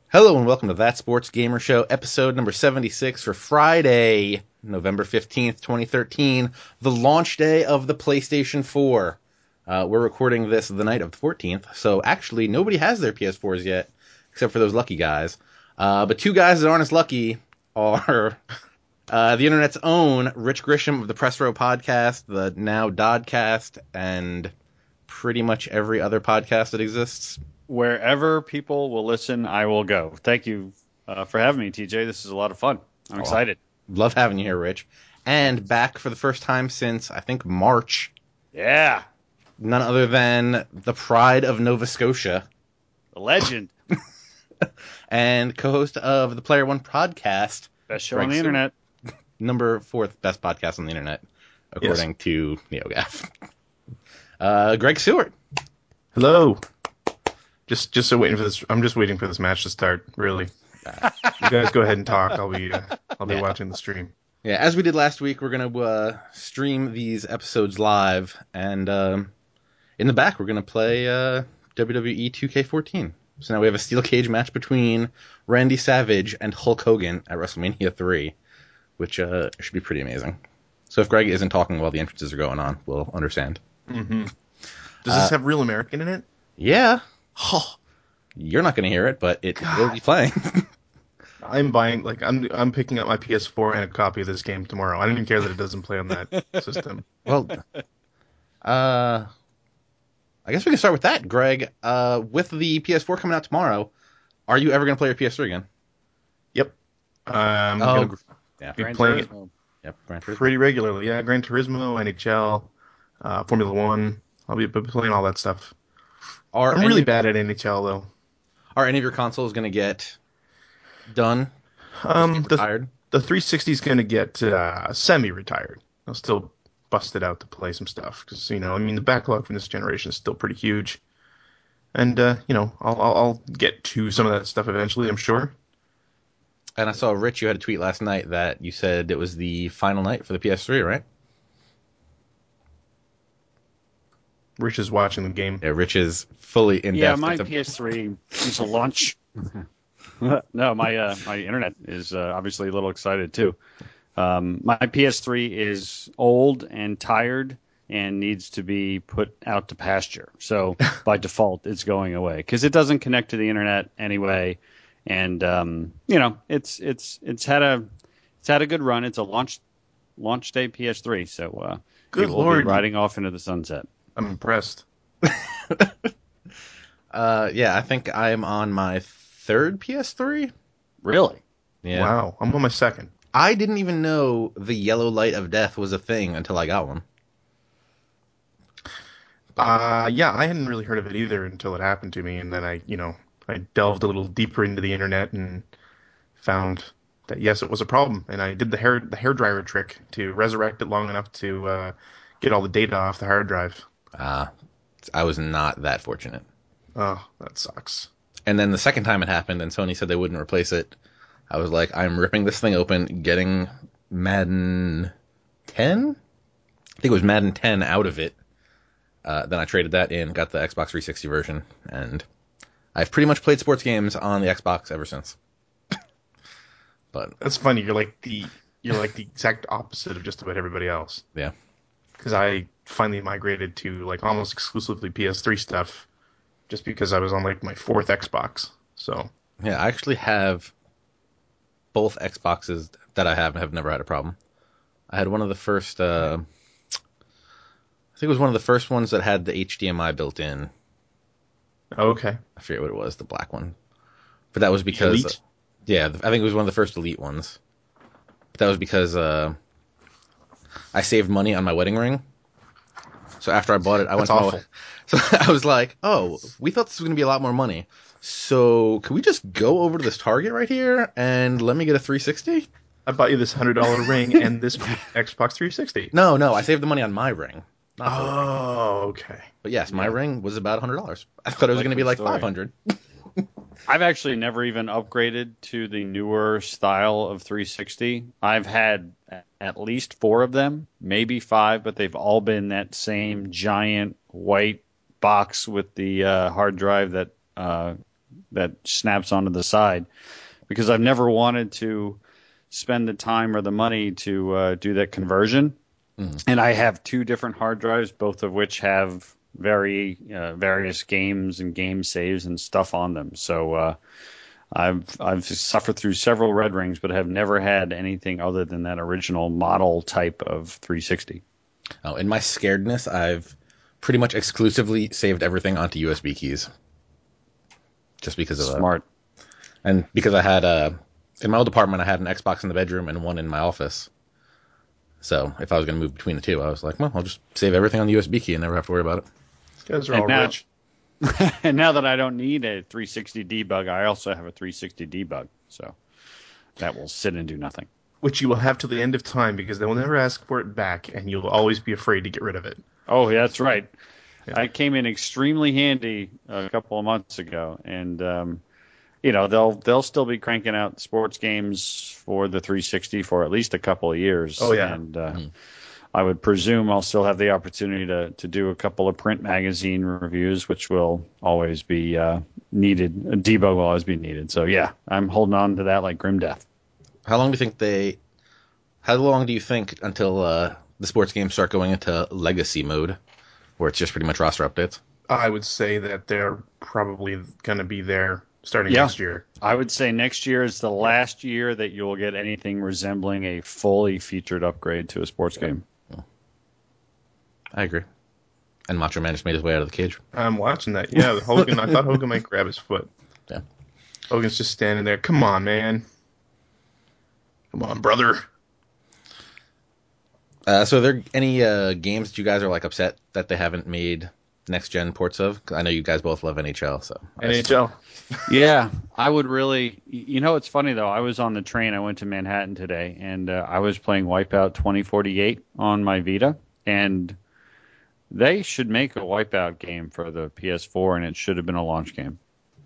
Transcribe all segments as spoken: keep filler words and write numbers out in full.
Hello and welcome to That Sports Gamer Show, episode number seventy-six for Friday, November fifteenth, twenty thirteen, the launch day of the PlayStation four. Uh, we're recording this the night of the fourteenth, so actually nobody has their P S fours yet, except for those lucky guys. Uh, but two guys that aren't as lucky are uh, the internet's own Rich Grisham of the Press Row podcast, the now Dodcast, and pretty much every other podcast that exists. Wherever people will listen, I will go. Thank you uh, for having me, T J. This is a lot of fun. I'm oh, excited. Love having you here, Rich. And back for the first time since, I think, March. Yeah. None other than the pride of Nova Scotia. The legend. And co-host of the Player One podcast. Best show Greg on the Stewart. Internet. Number fourth best podcast on the internet, according yes. to NeoGaf. Uh, Greg Stewart. Hello. Just, just so waiting for this. I'm just waiting for this match to start. Really, you guys go ahead and talk. I'll be, uh, I'll be yeah. watching the stream. Yeah, as we did last week, we're gonna uh, stream these episodes live, and um, in the back, we're gonna play uh, W W E two K fourteen. So now we have a steel cage match between Randy Savage and Hulk Hogan at WrestleMania three, which uh, should be pretty amazing. So if Greg isn't talking while the entrances are going on, we'll understand. Mm-hmm. Does this uh, have Real American in it? Yeah. Oh. You're not going to hear it, but it God. will be playing. I'm buying, like, I'm I'm picking up my P S four and a copy of this game tomorrow. I don't even care that it doesn't play on that system. Well, uh, I guess we can start with that, Greg. Uh, with the P S four coming out tomorrow, are you ever going to play your P S three again? Yep. Um, oh, yeah. Be playing it yep, Gran Turismo. pretty regularly. Yeah, Gran Turismo, N H L, uh, Formula One. I'll be playing all that stuff. Are I'm really bad at N H L, though. Are any of your consoles going to get done? Um, the, the three sixty is going to get uh, semi-retired. I'll still bust it out to play some stuff. Because, you know, I mean, the backlog from this generation is still pretty huge. And, uh, you know, I'll, I'll, I'll get to some of that stuff eventually, I'm sure. And I saw, Rich, you had a tweet last night that you said it was the final night for the P S three, right? Rich is watching the game. Yeah, Rich is fully in yeah, depth. Yeah, my P S three is a launch. no, my uh, my internet is uh, obviously a little excited too. Um, my P S three is old and tired and needs to be put out to pasture. So by default, it's going away because it doesn't connect to the internet anyway. And um, you know, it's it's it's had a it's had a good run. It's a launch launch day P S three. So uh, good it will Lord. be riding off into the sunset. I'm impressed. uh, yeah, I think I'm on my third P S three. Really? Yeah. Wow, I'm on my second. I didn't even know the yellow light of death was a thing until I got one. Uh, yeah, I hadn't really heard of it either until it happened to me, and then I, you know, I delved a little deeper into the internet and found that yes, it was a problem, and I did the hair the hairdryer trick to resurrect it long enough to uh, get all the data off the hard drive. Ah, uh, I was not that fortunate. Oh, that sucks. And then the second time it happened and Sony said they wouldn't replace it, I was like, I'm ripping this thing open, getting Madden ten? I think it was Madden ten out of it. Uh, then I traded that in, got the Xbox three sixty version, and I've pretty much played sports games on the Xbox ever since. But that's funny. You're like the you're like the exact opposite of just about everybody else. Yeah. Because I finally migrated to like almost exclusively P S three stuff, just because I was on like my fourth Xbox. So yeah, I actually have both Xboxes that I have have never had a problem. I had one of the first. Uh, I think it was one of the first ones that had the H D M I built in. Oh, okay. I forget what it was, the black one, but that was because Elite? Uh, yeah, I think it was one of the first Elite ones. But that was because. Uh, I saved money on my wedding ring. So after I bought it, I That's went awful. to my, so I was like, oh, we thought this was going to be a lot more money. So could we just go over to this Target right here and let me get a three sixty? I bought you this one hundred dollars ring and this Xbox three sixty. No, no, I saved the money on my ring. Not the ring. Oh, okay. But yes, my yeah. ring was about one hundred dollars. I thought it was going to be like story. five hundred dollars. I've actually never even upgraded to the newer style of three sixty. I've had at least four of them, maybe five, but they've all been that same giant white box with the uh, hard drive that uh, that snaps onto the side, because I've never wanted to spend the time or the money to uh, do that conversion. Mm. And I have two different hard drives, both of which have very uh, various games and game saves and stuff on them. So uh, I've I've suffered through several Red Rings, but have never had anything other than that original model type of three sixty. Oh, in my scaredness, I've pretty much exclusively saved everything onto U S B keys, just because of that. Smart. And because I had a in my old apartment, I had an Xbox in the bedroom and one in my office. So if I was going to move between the two, I was like, well, I'll just save everything on the U S B key and never have to worry about it. You guys are all and now, rich. And now that I don't need a three sixty debug, I also have a three sixty debug. So that will sit and do nothing. Which you will have till the end of time, because they will never ask for it back, and you'll always be afraid to get rid of it. Oh, yeah, that's right. Yeah. I came in extremely handy a couple of months ago, and um, you know they'll they'll still be cranking out sports games for the three sixty for at least a couple of years. Oh yeah. And uh, mm. I would presume I'll still have the opportunity to, to do a couple of print magazine reviews, which will always be uh, needed. A debug will always be needed. So yeah, I'm holding on to that like grim death. How long do you think they? How long do you think until uh, the sports games start going into legacy mode, where it's just pretty much roster updates? I would say that they're probably going to be there starting yeah. next year. I would say next year is the last year that you'll get anything resembling a fully featured upgrade to a sports game. I agree. And Macho Man just made his way out of the cage. I'm watching that. Yeah, Hogan. I thought Hogan might grab his foot. Yeah. Hogan's just standing there. Come on, man. Come on, brother. Uh, so, are there any uh, games that you guys are like upset that they haven't made next gen ports of? 'Cause I know you guys both love N H L. So N H L. Yeah, I would really. You know, it's funny though. I was on the train. I went to Manhattan today, and uh, I was playing Wipeout twenty forty-eight on my Vita, and they should make a Wipeout game for the P S four, and it should have been a launch game.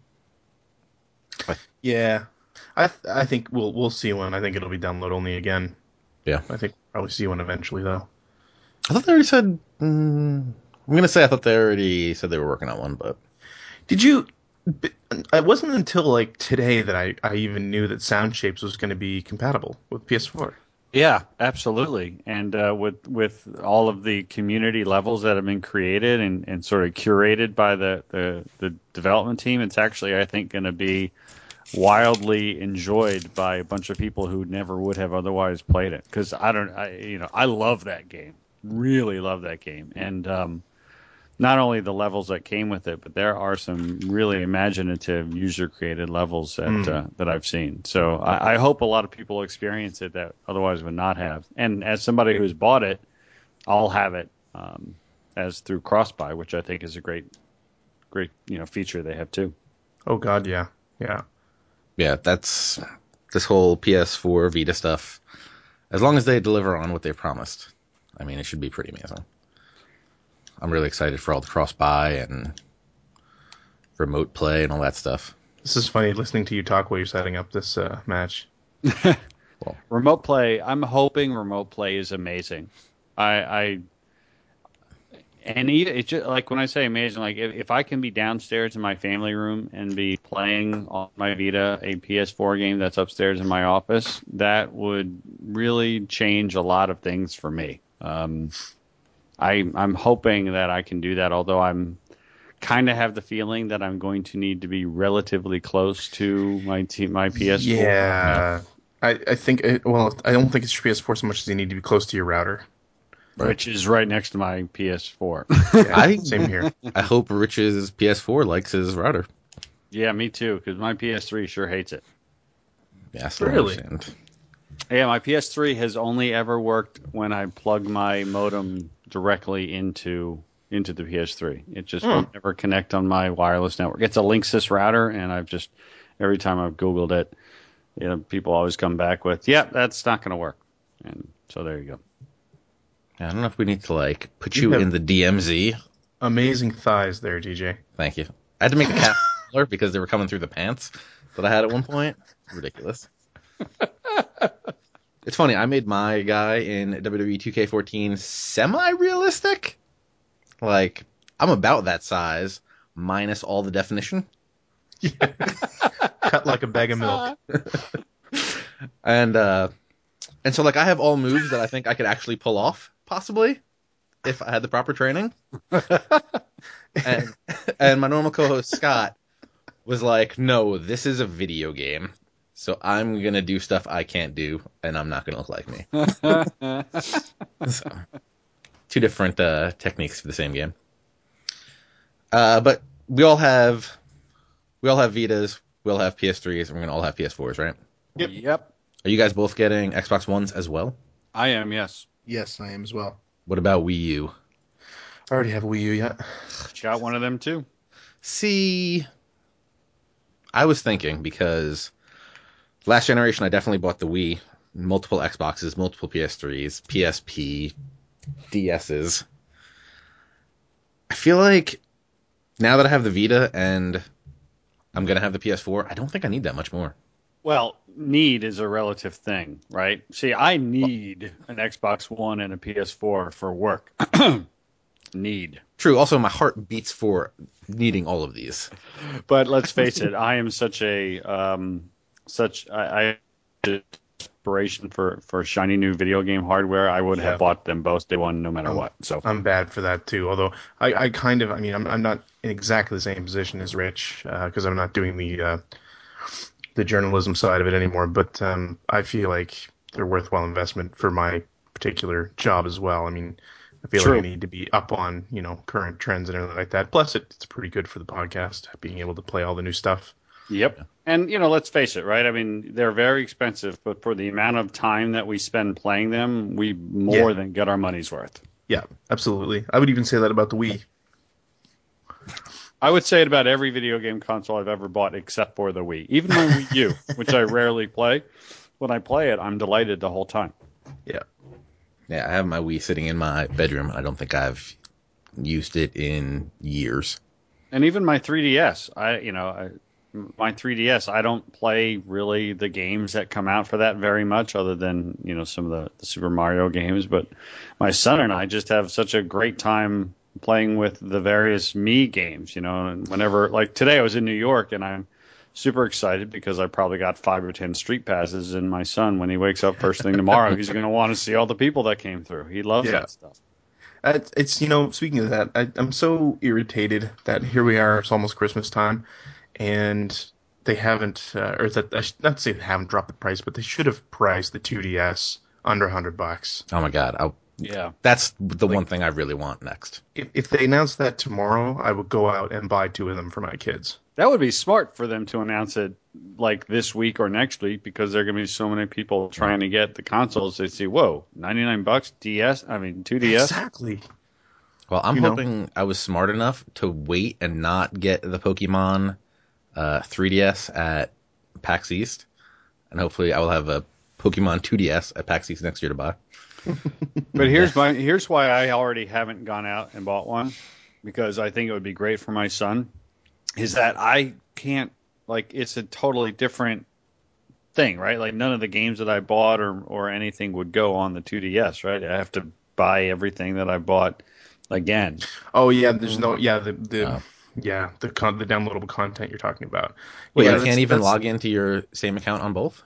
Yeah, I th- I think we'll we'll see one. I think it'll be download only again. Yeah, I think we'll probably see one eventually though. I thought they already said. Mm, I'm gonna say I thought they already said they were working on one, but did you? It wasn't until like today that I, I even knew that Sound Shapes was going to be compatible with P S four. Yeah, absolutely. And uh, with with all of the community levels that have been created and, and sort of curated by the, the, the development team, it's actually, I think, going to be wildly enjoyed by a bunch of people who never would have otherwise played it. Because I don't, I, you know, I love that game, really love that game, and um, not only the levels that came with it, but there are some really imaginative user-created levels that mm. uh, that I've seen. So I, I hope a lot of people experience it that otherwise would not have. And as somebody who's bought it, I'll have it um, as through cross-buy, which I think is a great, great you know feature they have too. Oh God, yeah, yeah, yeah. That's this whole P S four Vita stuff. As long as they deliver on what they've promised, I mean, it should be pretty amazing. I'm really excited for all the cross-buy and remote play and all that stuff. This is funny listening to you talk while you're setting up this uh, match. Well, remote play, I'm hoping remote play is amazing. I, I and it's just, like when I say amazing, like if, if I can be downstairs in my family room and be playing on my Vita a P S four game that's upstairs in my office, that would really change a lot of things for me. Um, I, I'm hoping that I can do that, although I'm kind of have the feeling that I'm going to need to be relatively close to my t- my P S four. Yeah, I, I think, it, well, I don't think it's your P S four so much as you need to be close to your router. Right. Which is right next to my P S four. Yeah, I, same here. I hope Rich's P S four likes his router. Yeah, me too, because my P S three sure hates it. Yeah, I still really? understand. Yeah, my P S three has only ever worked when I plug my modem directly into into the P S three. It just hmm. won't ever connect on my wireless network. It's a Linksys router, and I've just every time I've Googled it, you know, people always come back with, "Yeah, that's not going to work." And so there you go. I don't know if we need to like put you, you in the D M Z. Amazing thighs there, D J. Thank you. I had to make a cap color because they were coming through the pants that I had at one point. Ridiculous. It's funny. I made my guy in W W E two K fourteen semi-realistic. Like, I'm about that size minus all the definition. Yeah. Cut like a bag of milk. and uh, and so like I have all moves that I think I could actually pull off, possibly, if I had the proper training. and and my normal co-host Scott was like, "No, this is a video game, so I'm gonna do stuff I can't do, and I'm not gonna look like me." So, two different uh, techniques for the same game. Uh, but we all have we all have Vitas, we all have P S threes, and we're gonna all have P S fours, right? Yep. Yep. Are you guys both getting Xbox Ones as well? I am, yes. Yes, I am as well. What about Wii U? I already have a Wii U yet. Got one of them too. See, I was thinking because last generation I definitely bought the Wii, multiple Xboxes, multiple P S threes, P S P, D S's. I feel like now that I have the Vita and I'm going to have the P S four, I don't think I need that much more. Well, need is a relative thing, right? See, I need an Xbox One and a P S four for work. Need. True. Also, my heart beats for needing all of these. But let's face it, I am such a um, such I, I inspiration for for shiny new video game hardware. I would Yeah. have bought them both day one, no matter I'm, what. So I'm bad for that too. Although I, I kind of, I mean, I'm I'm not in exactly the same position as Rich because uh, I'm not doing the uh, the journalism side of it anymore. But um, I feel like they're worthwhile investment for my particular job as well. I mean, I feel True. like I need to be up on, you know, current trends and everything like that. Plus, it, it's pretty good for the podcast, being able to play all the new stuff. Yep. And, you know, let's face it, right? I mean, they're very expensive, but for the amount of time that we spend playing them, we more Yeah. than get our money's worth. Yeah, absolutely. I would even say that about the Wii. I would say it about every video game console I've ever bought except for the Wii. Even my Wii U, which I rarely play. When I play it, I'm delighted the whole time. Yeah. Yeah, I have my Wii sitting in my bedroom. I don't think I've used it in years. And even my three D S, I, you know, I, my three D S, I don't play really the games that come out for that very much other than, you know, some of the, the Super Mario games. But my son and I just have such a great time playing with the various Mii games, you know, and whenever, like today I was in New York and I'm super excited because I probably got five or ten street passes, and my son, when he wakes up first thing tomorrow, he's going to want to see all the people that came through. He loves Yeah. that stuff. Uh, It's, it's you know, speaking of that, I, I'm so irritated that here we are, it's almost Christmas time, and they haven't, uh, or that I should not say they haven't dropped the price, but they should have priced the two D S under a hundred bucks. Oh my god, I, Yeah. that's the Like- one thing I really want next. If, if they announced that tomorrow, I would go out and buy two of them for my kids. That would be smart for them to announce it like this week or next week, because there are going to be so many people trying to get the consoles. They see, whoa, ninety-nine bucks D S, I mean two D S. Exactly. Well, I'm You know? hoping I was smart enough to wait and not get the Pokemon uh, three D S at PAX East, and hopefully I will have a Pokemon two D S at PAX East next year to buy. But here's my here's why I already haven't gone out and bought one, because I think it would be great for my son. Is that I can't, like, it's a totally different thing, right? Like none of the games that I bought or or anything would go on the two D S, right? I have to buy everything that I bought again. Oh yeah, there's no yeah the the Oh. yeah the con- the downloadable content you're talking about. Wait, yeah, you that's- can't even that's- log into your same account on both?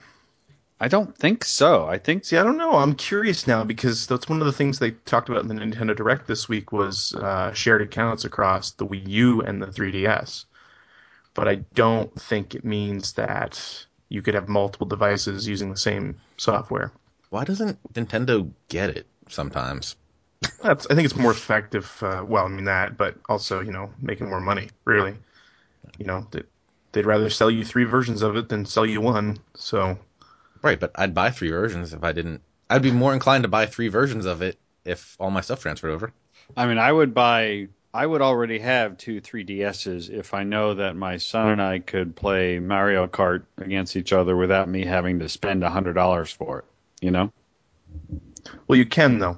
I don't think so. I think See, I don't know. I'm curious now because that's one of the things they talked about in the Nintendo Direct this week was uh, shared accounts across the Wii U and the three D S. But I don't think it means that you could have multiple devices using the same software. Why doesn't Nintendo get it sometimes? That's, I think it's more effective. Uh, well, I mean that, but also, you know, making more money. Really, you know, they, they'd rather sell you three versions of it than sell you one. So. Right, but I'd buy three versions if I didn't. I'd be more inclined to buy three versions of it if all my stuff transferred over. I mean, I would buy. I would already have two three D S's if I know that my son and I could play Mario Kart against each other without me having to spend a hundred dollars for it. You know, Well, you can though.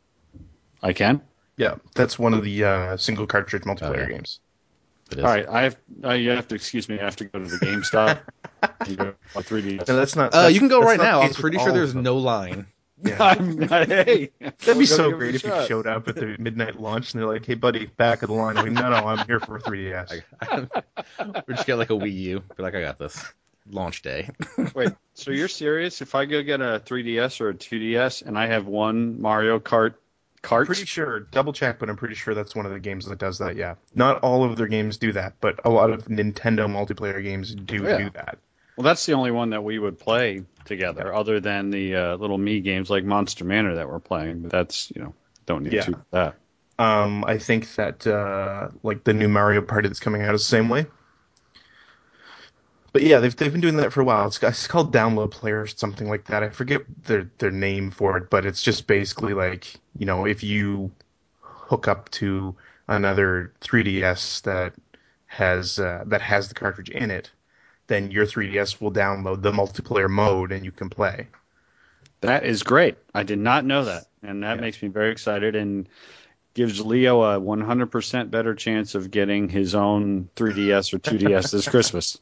I can. Yeah, that's one of the uh, single cartridge multiplayer Oh, yeah. games. It is. All right, I have. Uh, you have to excuse me. I have to go to the GameStop and go buy three D S. No, that's not. Uh, that's- you can go that's right not the now. I'm case with pretty all sure of there's them. no line. Yeah. I'm not, hey, That'd be so great if you showed up at the midnight launch and they're like, "Hey, buddy, back of the line." I'm like, no, no, I'm here for a three D S. I, I, we just get like a Wii U. Be like, I got this. Launch day. Wait, so you're serious? If I go get a three D S or a two D S and I have one Mario Kart cart? Pretty sure, double check, but I'm pretty sure that's one of the games that does that, yeah. Not all of their games do that, but a lot of Nintendo multiplayer games do Yeah. do that. Well, that's the only one that we would play together, yeah. other than the uh, little Mii games like Monster Manor that we're playing. But that's, you know, don't need yeah. to do that. Um, I think that, uh, like, the new Mario Party that's coming out is the same way. But yeah, they've they've been doing that for a while. It's, it's called Download Player or something like that. I forget their their name for it, but it's just basically like, you know, if you hook up to another three D S that has uh, that has the cartridge in it, then your three D S will download the multiplayer mode and you can play. That is great. I did not know that, and that yeah. makes me very excited and gives Leo a one hundred percent better chance of getting his own three D S or two D S this Christmas.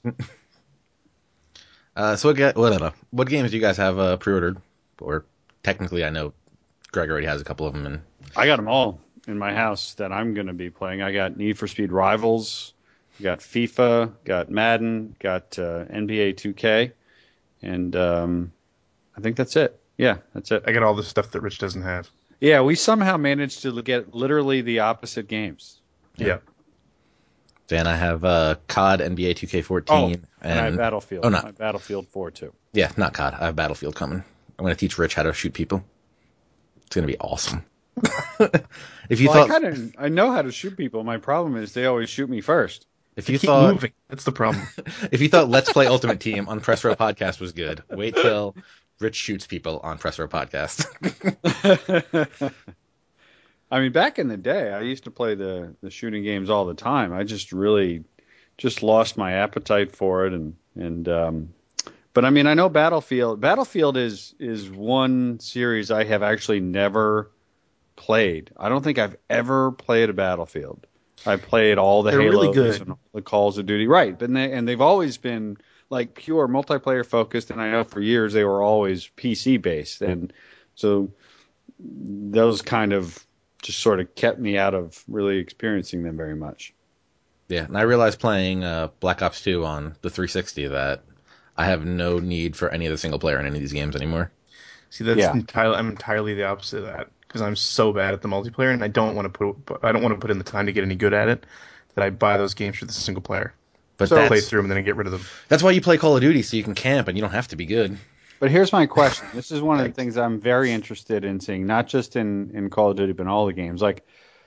Uh, so what, get, what, what games do you guys have uh, pre-ordered? Or technically, I know Greg already has a couple of them. And I got them all in my house that I'm going to be playing. I got Need for Speed Rivals, got FIFA, got Madden, got uh, N B A two K, and um, I think that's it. Yeah, that's it. I got all the stuff that Rich doesn't have. Yeah, we somehow managed to get literally the opposite games. Yeah. yeah. Then I have uh, C O D, N B A two K fourteen. Oh, and, and I have Battlefield. Oh, not. I have Battlefield four, too. Yeah, not C O D. I have Battlefield coming. I'm going to teach Rich how to shoot people. It's going to be awesome. if you well, thought... I, kinda, I know how to shoot people. My problem is they always shoot me first. If you keep thought moving. That's the problem. If you thought Let's Play Ultimate Team on Press Row Podcast was good, wait till Rich shoots people on Press Row Podcast. I mean, back in the day, I used to play the, the shooting games all the time. I just really just lost my appetite for it, and and um, but I mean, I know Battlefield. Battlefield is is one series I have actually never played. I don't think I've ever played a Battlefield. I played all the They're Halos really good. and all the Calls of Duty, right? But they, and they've always been like pure multiplayer focused, and I know for years they were always P C based, and so those kind of just sort of kept me out of really experiencing them very much. Yeah, and I realized playing uh, Black Ops two on the three sixty that I have no need for any of the single player in any of these games anymore. See, that's Yeah. entirely I'm entirely the opposite of that because I'm so bad at the multiplayer, and I don't want to put I don't want to put in the time to get any good at it. That I buy those games for the single player, But so that's, play through them and then I get rid of them. That's why you play Call of Duty, so you can camp and you don't have to be good. But here's my question. This is one of the things I'm very interested in seeing, not just in, in Call of Duty, but in all the games. Like,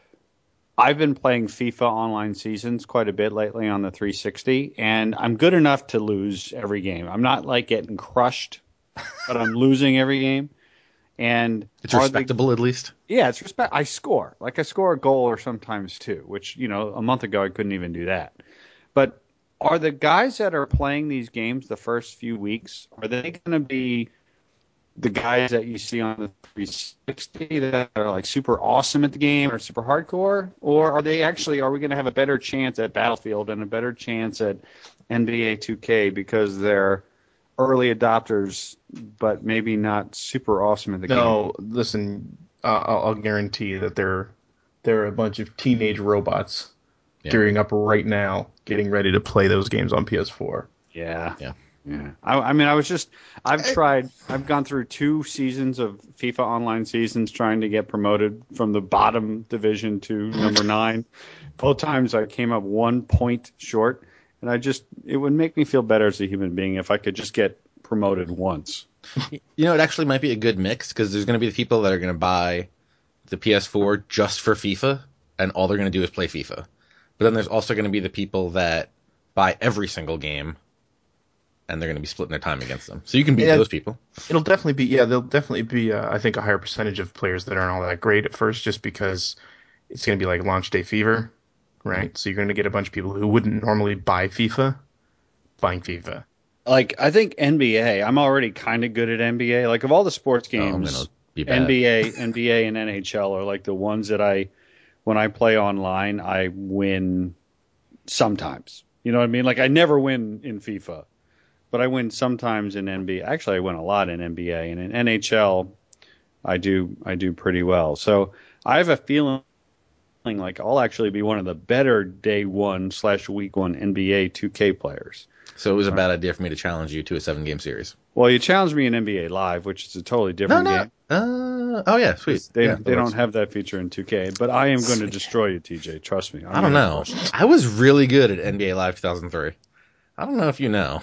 I've been playing FIFA Online Seasons quite a bit lately on the three sixty, and I'm good enough to lose every game. I'm not, like, getting crushed, but I'm losing every game. And it's respectable, the, at least. Yeah, it's respect. I score. Like, I score a goal or sometimes two, which, you know, a month ago I couldn't even do that. But are the guys that are playing these games the first few weeks, are they going to be the guys that you see on the three sixty that are like super awesome at the game or super hardcore? Or are they actually, are we going to have a better chance at Battlefield and a better chance at N B A two K because they're early adopters, but maybe not super awesome at the no, game? No, listen, uh, I'll, I'll guarantee that they're, they're a bunch of teenage robots yeah. gearing up right now, getting ready to play those games on P S four. Yeah. Yeah. Yeah. I, I mean, I was just, I've tried, I've gone through two seasons of FIFA Online Seasons trying to get promoted from the bottom division to number nine. Both times I came up one point short, and I just, it would make me feel better as a human being if I could just get promoted once. You know, it actually might be a good mix because there's going to be the people that are going to buy the P S four just for FIFA, and all they're going to do is play FIFA. But then there's also going to be the people that buy every single game, and they're going to be splitting their time against them. So you can beat yeah, those people. It'll definitely be, yeah, there'll definitely be, uh, I think, a higher percentage of players that aren't all that great at first just because it's going to be like launch day fever, right? Mm-hmm. So you're going to get a bunch of people who wouldn't normally buy FIFA buying FIFA. Like, I think N B A, I'm already kind of good at N B A. Like, of all the sports games, oh, N B A, N B A and N H L are like the ones that I, when I play online, I win sometimes. You know what I mean? Like, I never win in FIFA. But I win sometimes in N B A. Actually, I win a lot in N B A. And in N H L, I do I do pretty well. So I have a feeling like I'll actually be one of the better day one slash week one N B A two K players. So it was a bad idea for me to challenge you to a seven game series. Well, you challenged me in N B A Live, which is a totally different no, no. game. Uh, oh yeah, sweet. They yeah, they don't have that feature in two K, but I am going to destroy you, T J. Trust me. I'm I don't gonna know. crush you. I was really good at N B A Live two thousand three. I don't know if you know.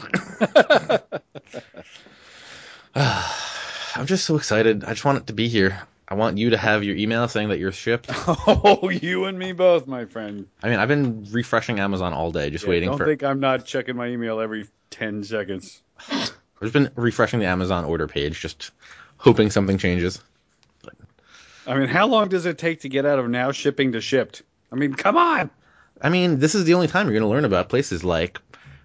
I'm just so excited. I just want it to be here. I want you to have your email saying that you're shipped. Oh, you and me both, my friend. I mean, I've been refreshing Amazon all day, just Yeah, waiting don't for. think I'm not checking my email every ten seconds. I've just been refreshing the Amazon order page, just hoping something changes. I mean, how long does it take to get out of now shipping to shipped? I mean, come on. I mean, this is the only time you're going to learn about places like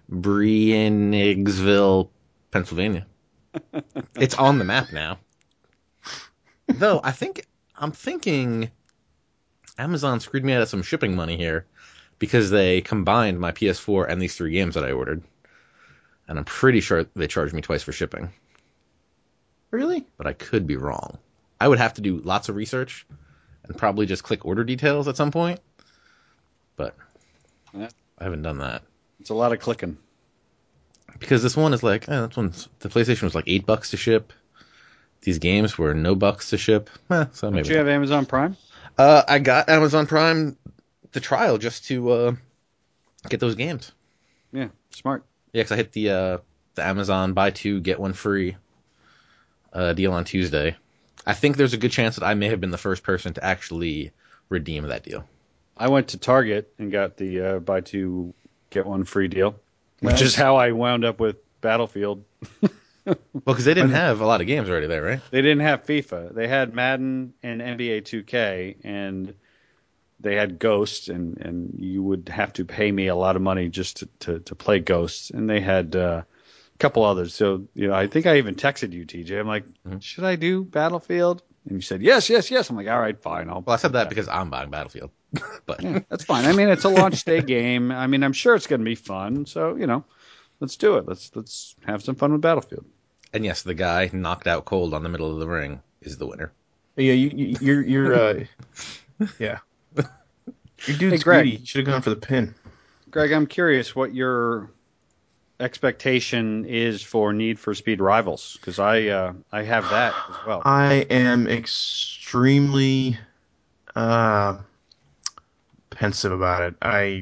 Breenigsville, Pennsylvania. It's on the map now. Though, I think, I'm thinking Amazon screwed me out of some shipping money here because they combined my P S four and these three games that I ordered. And I'm pretty sure they charged me twice for shipping. Really? But I could be wrong. I would have to do lots of research and probably just click order details at some point. But Yeah. I haven't done that. It's a lot of clicking. Because this one is like, eh, this one's, the PlayStation was like eight bucks to ship. These games were no bucks to ship. Eh, so maybe. Don't you have Amazon Prime? Uh, I got Amazon Prime, the trial, just to uh, get those games. Yeah, smart. Yeah, because I hit the uh, the Amazon buy two get one free uh, deal on Tuesday. I think there's a good chance that I may have been the first person to actually redeem that deal. I went to Target and got the uh, buy two get one free deal, which Nice. is how I wound up with Battlefield. Well, because they didn't have a lot of games already there, right? They didn't have FIFA. They had Madden and N B A two K, and they had Ghosts, and, and you would have to pay me a lot of money just to, to, to play Ghosts. And they had uh, a couple others. So, you know, I think I even texted you, T J. I'm like, Mhm. should I do Battlefield? And you said, yes, yes, yes. I'm like, all right, fine. I'll Well, I said that because I'm buying Battlefield. But Yeah, that's fine. I mean, it's a launch day game. I mean, I'm sure it's going to be fun. So, you know, let's do it. Let's let's have some fun with Battlefield. and yes, the guy knocked out cold on the middle of the ring is the winner. Yeah, you, you, you're, you're, uh, yeah. Your dude's Hey, Greg. greedy. You should have gone for the pin. Greg, I'm curious what your expectation is for Need for Speed Rivals, because I uh, I have that as well. I am extremely uh, pensive about it. I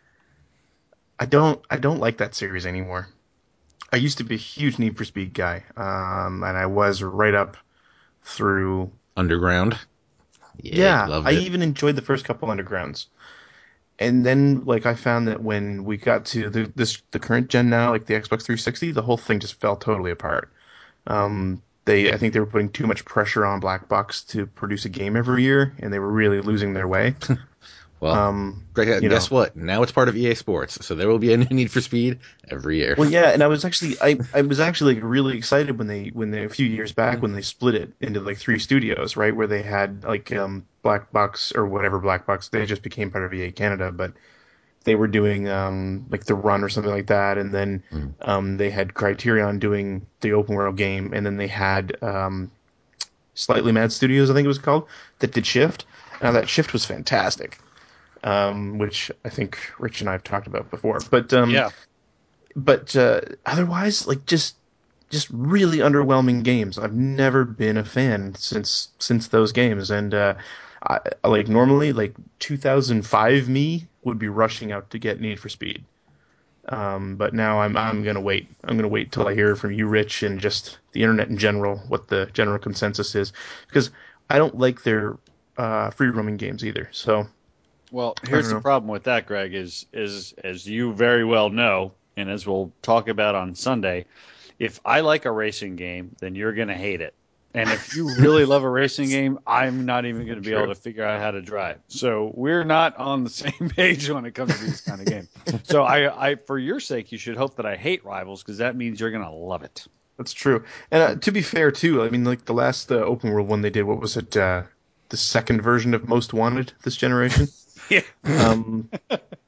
I don't I don't like that series anymore. I used to be a huge Need for Speed guy, um, and I was right up through. Underground. Yeah, loved I it. even enjoyed the first couple undergrounds, and then like I found that when we got to the this the current gen now, like the Xbox three sixty, the whole thing just fell totally apart. Um, they I think they were putting too much pressure on Black Box to produce a game every year, and they were really losing their way. Well, Um, Greg, you guess know. what? Now it's part of E A Sports, so there will be a new Need for Speed every year. Well, yeah, and I was actually I, I was actually like really excited when they when they a few years back when they split it into like three studios, right, where they had like um Black Box or whatever Black Box, they just became part of E A Canada, but they were doing um like The Run or something like that, and then Mm. um they had Criterion doing the open world game, and then they had um Slightly Mad Studios, I think it was called, that did Shift. Now that Shift was fantastic, um, which I think Rich and I have talked about before, but um. Yeah. But uh, otherwise, like just just really underwhelming games. I've never been a fan since since those games, and uh, I, like normally, like two thousand five me would be rushing out to get Need for Speed. Um, but now I'm I'm gonna wait. I'm gonna wait till I hear from you, Rich, and just the internet in general, what the general consensus is, because I don't like their uh, free roaming games either. So Well, here's don't the know. problem with that, Greg, is is as you very well know, and as we'll talk about on Sunday, if I like a racing game, then you're going to hate it. And if you really love a racing game, I'm not even going to be True. able to figure out how to drive. So we're not on the same page when it comes to these kind of games. So I, I, for your sake, you should hope that I hate Rivals, because that means you're going to love it. That's true. And uh, to be fair, too, I mean, like the last uh, open world one they did, what was it? Uh, the second version of Most Wanted this generation. Yeah. Um,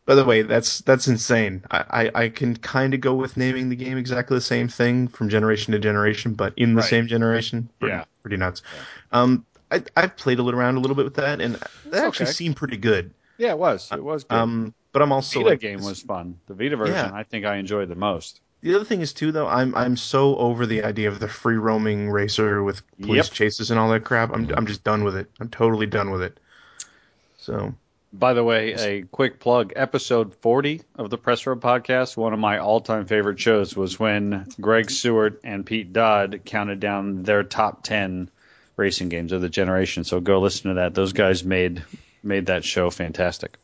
By the way, that's that's insane. I, I, I can kind of go with naming the game exactly the same thing from generation to generation, but in the Right. same generation. Pretty, Yeah. pretty nuts. Yeah. Um, I I've played a little around a little bit with that, and that actually Okay. seemed pretty good. Yeah, it was. It was good. Um, but I'm also Vita like, game it's- was fun. The Vita version, yeah. I think I enjoyed the most. The other thing is too, though, I'm I'm so over the idea of the free roaming racer with police Yep. chases and all that crap. I'm I'm just done with it. I'm totally done with it. So. By the way, a quick plug. Episode forty of the Press Row podcast, one of my all-time favorite shows, was when Greg Seward and Pete Dodd counted down their top ten racing games of the generation. So go listen to that. Those guys made made that show fantastic.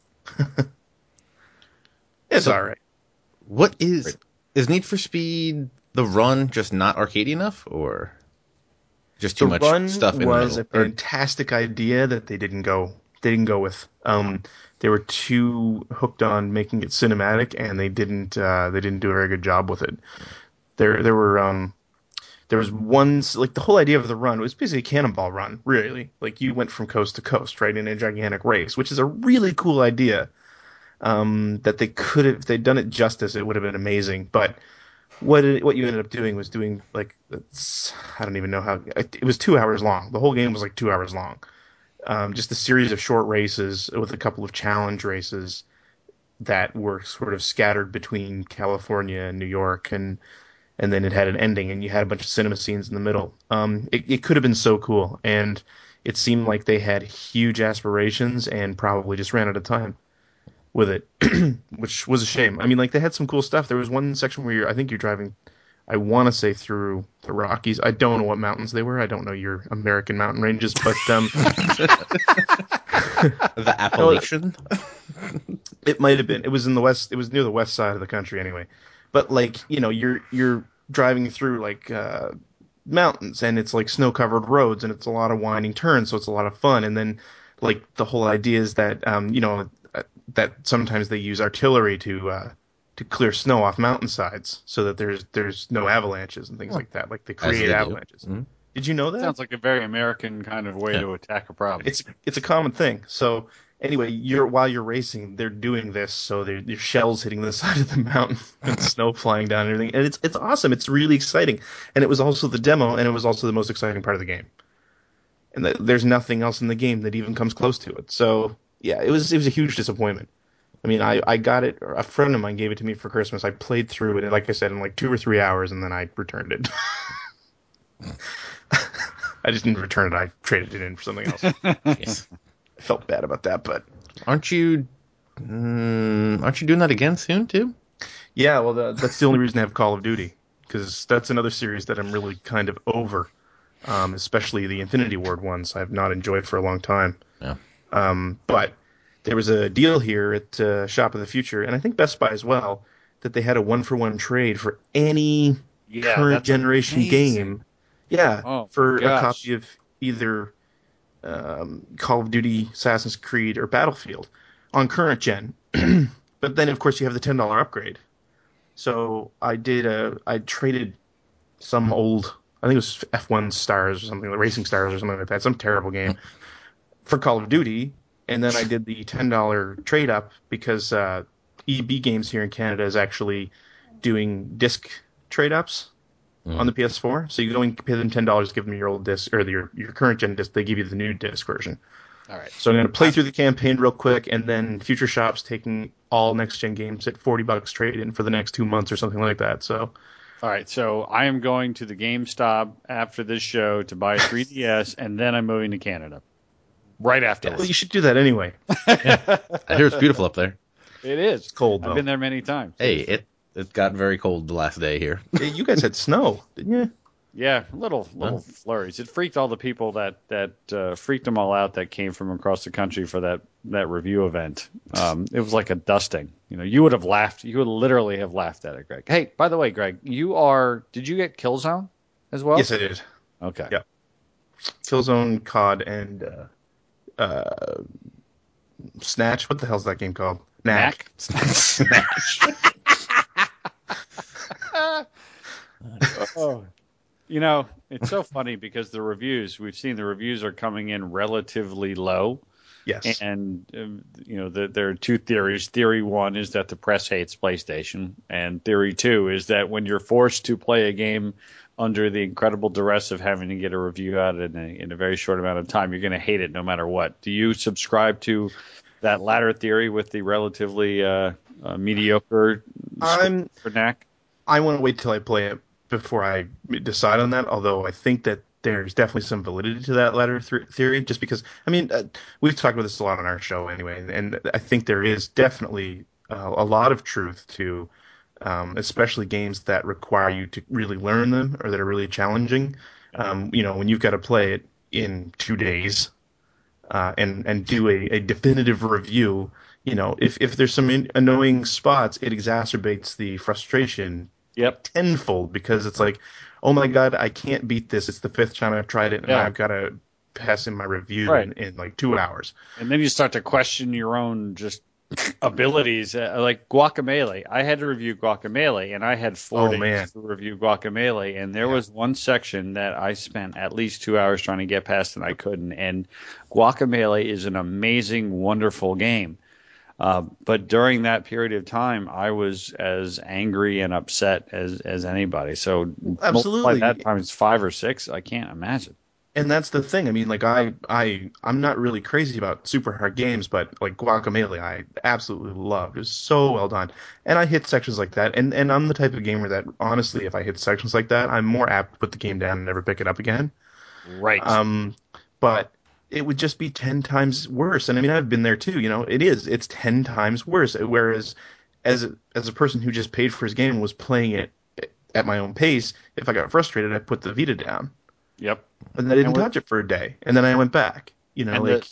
It's So- all right. What is is Need for Speed the Run just not arcadey enough, or just too The much run stuff in was the a middle? Or- fantastic idea that they didn't go they didn't go with. Um, they were too hooked on making it cinematic, and they didn't uh, they didn't do a very good job with it. There there were um, there was one like the whole idea of the run was basically a cannonball run, really. Like you went from coast to coast, right, in a gigantic race, which is a really cool idea. Um, that they could have if they'd done it justice, it would have been amazing. But what it, what you ended up doing was doing like it's, I don't even know how it was two hours long. The whole game was like two hours long. Um, just a series of short races with a couple of challenge races that were sort of scattered between California and New York, and and then it had an ending, and you had a bunch of cinema scenes in the middle. Um, it, it could have been so cool, and it seemed like they had huge aspirations and probably just ran out of time with it, which was a shame. I mean, like they had some cool stuff. There was one section where you're, I think you're driving, I want to say through the Rockies. I don't know what mountains they were. I don't know your American mountain ranges, but um, the Appalachian? it might have been. It was in the west. It was near the west side of the country, anyway. But like you know, you're you're driving through like uh, mountains, and it's like snow covered roads, and it's a lot of winding turns, so it's a lot of fun. And then like the whole idea is that um, you know uh, that sometimes they use artillery to uh, to clear snow off mountainsides, so that there's there's no avalanches and things like that. Like they As create they do. avalanches. Mhm. Did you know that? Sounds like a very American kind of way Yeah. to attack a problem. It's it's a common thing. So anyway, you're while you're racing, they're doing this, so there there's shells hitting the side of the mountain and snow flying down and everything, and it's it's awesome. It's really exciting, and it was also the demo, and it was also the most exciting part of the game. And the, there's nothing else in the game that even comes close to it. So yeah, it was it was a huge disappointment. I mean, I, I got it. A friend of mine gave it to me for Christmas. I played through it, like I said, in like two or three hours, and then I returned it. I just didn't return it. I traded it in for something else. Yes. I felt bad about that, but Aren't you? Mm, aren't you doing that again soon too? yeah, well, the, that's the only reason I have Call of Duty, because that's another series that I'm really kind of over, um, especially the Infinity Ward ones. I've not enjoyed for a long time. Yeah. Um, but there was a deal here at uh, Shop of the Future, and I think Best Buy as well, that they had a one-for-one trade for any Yeah, current that's generation amazing. game. Yeah, Oh, for a gosh. copy of either um, Call of Duty, Assassin's Creed, or Battlefield on current gen. But then, of course, you have the ten dollar upgrade. So I did a, I traded some old, I think it was F one Stars or something, like Racing Stars or something like that, some terrible game, for Call of Duty. And then I did the ten dollar trade up because uh, E B Games here in Canada is actually doing disc trade ups on the P S four. So you go and pay them ten dollars, give them your old disc, or your, your current gen disc, they give you the new disc version. All right. So I'm going to play through the campaign real quick, and then Future Shop's taking all next-gen games at forty bucks trade-in for the next two months or something like that. So All right, so I am going to the GameStop after this show to buy a three D S, and then I'm moving to Canada. Right after. well, you should do that anyway. I hear it's beautiful up there. It is. It's cold, I've though. been there many times. Hey, it it got very cold the last day here. Hey, you guys had snow, didn't you? Yeah, little little Huh? flurries. It freaked all the people that that uh, freaked them all out that came from across the country for that that review event. Um, it was like a dusting. You know, you would have laughed. You would literally have laughed at it, Greg. Hey, by the way, Greg, you are. Did you get Killzone as well? Yes, I did. Okay. Yeah. Killzone, C O D, and uh, uh, Snatch. What the hell's that game called? Knack. Smash. Oh. You know, it's so funny because the reviews, we've seen the reviews are coming in relatively low. Yes. And, um, you know, the, there are two theories. Theory one is that the press hates PlayStation. And theory two is that when you're forced to play a game under the incredible duress of having to get a review out in a, in a very short amount of time, you're going to hate it no matter what. Do you subscribe to that latter theory with the relatively uh, uh, mediocre I'm, for N A C? I want to wait till I play it before I decide on that, although I think that there's definitely some validity to that latter th- theory, just because, I mean, uh, we've talked about this a lot on our show anyway, and I think there is definitely uh, a lot of truth to, um, especially games that require you to really learn them or that are really challenging. Um, you know, when you've got to play it in two days uh, and and do a, a definitive review, you know, if, if there's some in- annoying spots, it exacerbates the frustration Yep. tenfold because it's like, oh my god, I can't beat this. It's the fifth time I've tried it, and Yeah. I've got to pass in my review Right. in, in like two hours. And then you start to question your own just abilities. Uh, like Guacamelee. I had to review Guacamelee, and I had four Oh, days man. to review Guacamelee. And there Yeah. was one section that I spent at least two hours trying to get past, and I couldn't. And Guacamelee is an amazing, wonderful game. Uh, but during that period of time, I was as angry and upset as, as anybody. So multiply Absolutely. that times five or six, I can't imagine. And that's the thing. I mean, like I, I, I'm not really crazy about super hard games, but like Guacamelee, I absolutely loved. It was so well done, and I hit sections like that. And and I'm the type of gamer that honestly, if I hit sections like that, I'm more apt to put the game down and never pick it up again. Right. Um, but it would just be ten times worse. And I mean, I've been there too. You know, it is. It's ten times worse. Whereas, as a, as a person who just paid for his game and was playing it at my own pace, if I got frustrated, I put the Vita down. Yep. And I didn't And with- touch it for a day, and then I went back. You know, And like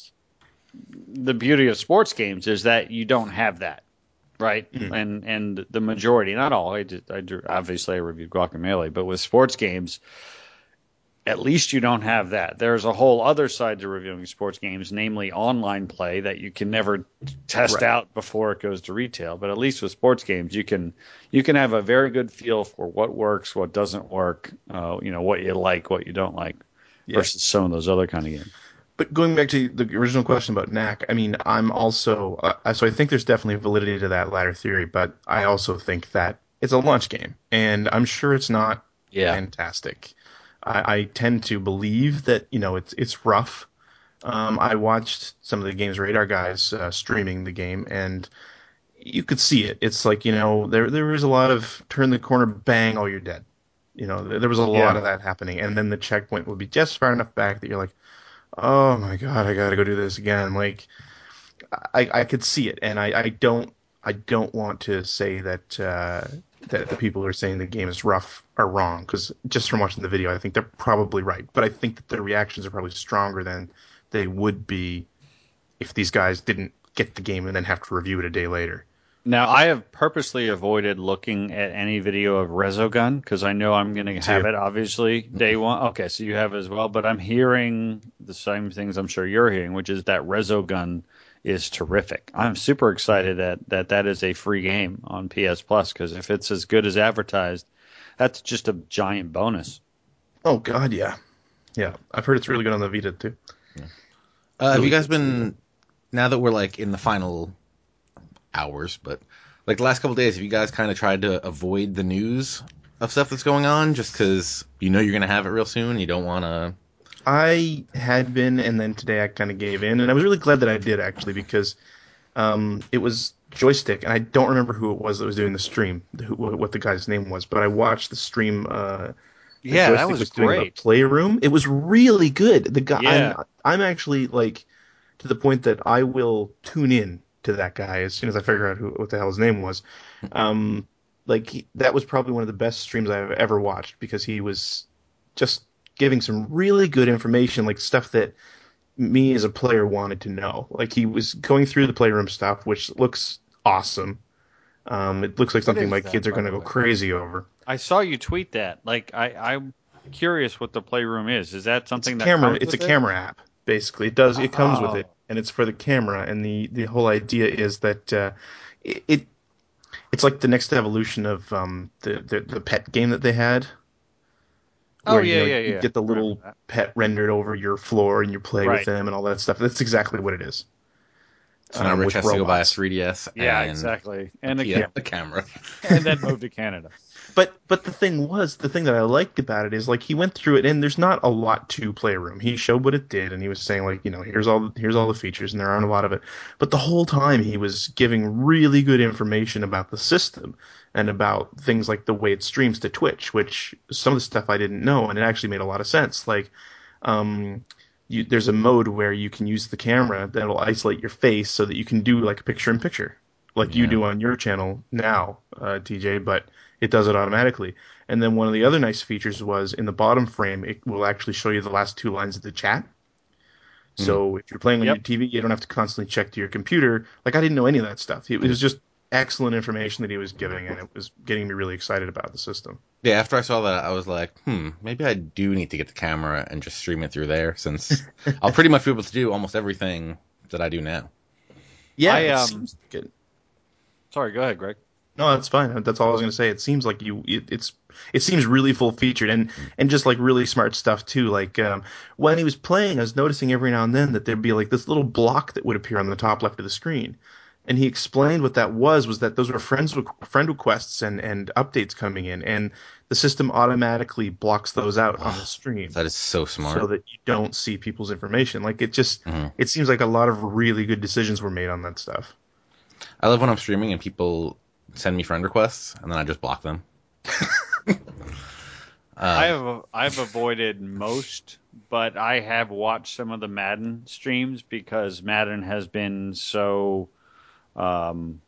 the, the beauty of sports games is that you don't have that, right? Mhm. And and the majority, not all. I did, I do, obviously I reviewed Guacamelee, but with sports games, at least you don't have that. There's a whole other side to reviewing sports games, namely online play that you can never test Right. out before it goes to retail. But at least with sports games, you can you can have a very good feel for what works, what doesn't work, uh, you know, what you like, what you don't like, Yeah. versus some of those other kind of games. But going back to the original question about N A C, I mean, I'm also uh, so I think there's definitely validity to that latter theory, but I also think that it's a launch game, and I'm sure it's not Yeah. fantastic. I, I tend to believe that you know it's it's rough. Um, I watched some of the Games Radar guys uh, streaming the game, and you could see it. It's like you know there there was a lot of turn the corner, bang, oh you're dead. You know there, there was a lot Yeah. of that happening, and then the checkpoint would be just far enough back that you're like, oh my god, I gotta go do this again. Like I, I could see it, and I, I don't I don't want to say that uh, that the people who are saying the game is rough are wrong, because just from watching the video, I think they're probably right. But I think that their reactions are probably stronger than they would be if these guys didn't get the game and then have to review it a day later. Now, I have purposely avoided looking at any video of Resogun because I know I'm going to have too. it, obviously, day one. Okay, so you have as well. But I'm hearing the same things I'm sure you're hearing, which is that Resogun is terrific. I'm super excited that that, that is a free game on P S Plus because if it's as good as advertised, that's just a giant bonus. Oh god, yeah, yeah. I've heard it's really good on the Vita too. Uh, have Really you guys good studio. been, now that we're like in the final hours, but like the last couple days, have you guys kind of tried to avoid the news of stuff that's going on just because you know you're going to have it real soon and you don't want to? I had been, and then today I kind of gave in, and I was really glad that I did actually because um, it was Joystick, and I don't remember who it was that was doing the stream, who, what the guy's name was, but I watched the stream. Uh, that Yeah, that Joystick was doing great. the Playroom. It was really good. The guy, Yeah. I'm, I'm actually like to the point that I will tune in to that guy as soon as I figure out who what the hell his name was. Um, like he, that was probably one of the best streams I've ever watched because he was just giving some really good information, like stuff that me as a player wanted to know. Like he was going through the Playroom stuff, which looks awesome. Um, it looks like What something is my that, kids are by going to the go way? crazy over. I saw you tweet that. Like, I, I'm curious what the Playroom is. Is that It's something a that camera. comes It's a with it? camera app. Basically, it does. It comes with it, Oh. and it's for the camera. And the the whole idea is that uh, it, it it's like the next evolution of um the, the the pet game that they had, Oh, where yeah, you know yeah, you yeah. get the I remember little that. pet rendered over your floor and you play with Right. them and all that stuff. That's exactly what it is. So now um, Rich with has to go buy a robots. three D S. Yeah, and exactly. a And the P- camera. the camera. And then move to Canada. But but the thing was, the thing that I liked about it is like he went through it, and there's not a lot to Playroom. He showed what it did, and he was saying like, you know, here's all here's all the features, and there aren't a lot of it. But the whole time he was giving really good information about the system and about things like the way it streams to Twitch, which some of the stuff I didn't know, and it actually made a lot of sense. Like, um, you, there's a mode where you can use the camera that'll isolate your face so that you can do like a picture in picture, like you Yeah. do on your channel now, uh, T J, but it does it automatically. And then one of the other nice features was in the bottom frame, it will actually show you the last two lines of the chat. So if you're playing on Yep. your T V, you don't have to constantly check to your computer. Like, I didn't know any of that stuff. It was just excellent information that he was giving, and it was getting me really excited about the system. Yeah, after I saw that, I was like, hmm, maybe I do need to get the camera and just stream it through there, since I'll pretty much be able to do almost everything that I do now. Yeah, I, it um, seems good. Sorry, go ahead, Greg. No, that's fine. That's all I was going to say. It seems like you, it, it's, it seems really full featured and, and just like really smart stuff too. Like, um, when he was playing, I was noticing every now and then that there'd be like this little block that would appear on the top left of the screen. And he explained what that was, was that those were friends, friend requests and, and updates coming in. And the system automatically blocks those out on the stream That is so smart. so that you don't see people's information. Like, it just, Mhm. it seems like a lot of really good decisions were made on that stuff. I love when I'm streaming and people send me friend requests, and then I just block them. I have I've avoided most, but I have watched some of the Madden streams because Madden has been so um,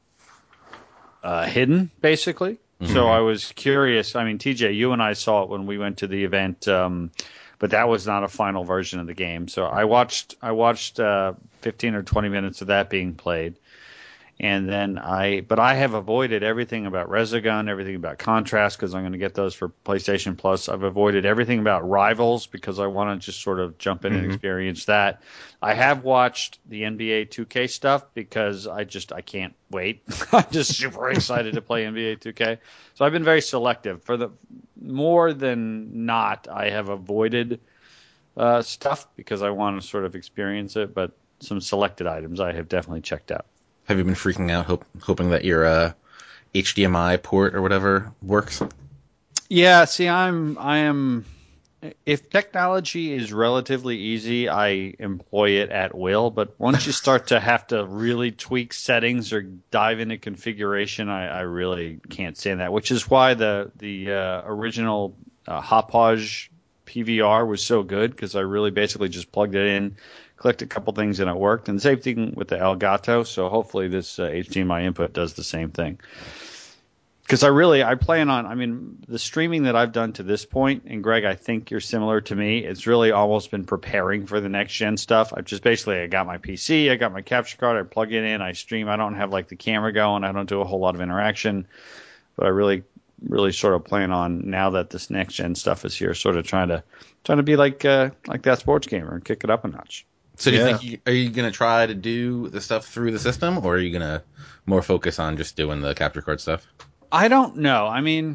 uh, hidden, basically. Mm-hmm. So I was curious. I mean, T J, you and I saw it when we went to the event, um, but that was not a final version of the game. So I watched I watched uh, fifteen or twenty minutes of that being played. And then I, but I have avoided everything about Resogun, everything about Contrast, because I'm going to get those for PlayStation Plus. I've avoided everything about Rivals because I want to just sort of jump in Mhm. and experience that. I have watched the N B A two K stuff because I just, I can't wait. I'm just super excited to play N B A two K. So I've been very selective. For the more than not, I have avoided uh, stuff because I want to sort of experience it, but some selected items I have definitely checked out. Have you been freaking out, hope, hoping that your uh, H D M I port or whatever works? Yeah, see, I'm, I am, if technology is relatively easy, I employ it at will. But once you start to have to really tweak settings or dive into configuration, I, I really can't stand that, which is why the, the uh, original uh, Hauppauge P V R was so good, because I really basically just plugged it in, clicked a couple things, and it worked. And the same thing with the Elgato. So hopefully this uh, H D M I input does the same thing. Because I really, I plan on, I mean, the streaming that I've done to this point, and Greg, I think you're similar to me, it's really almost been preparing for the next gen stuff. I've just basically, I got my P C, I got my capture card, I plug it in, I stream. I don't have like the camera going, I don't do a whole lot of interaction, but I really, really sort of plan on, now that this next gen stuff is here, sort of trying to, trying to be like, uh, like that sports gamer and kick it up a notch. So do you Yeah. think, you, are you going to try to do the stuff through the system, or are you going to more focus on just doing the capture card stuff? I don't know. I mean,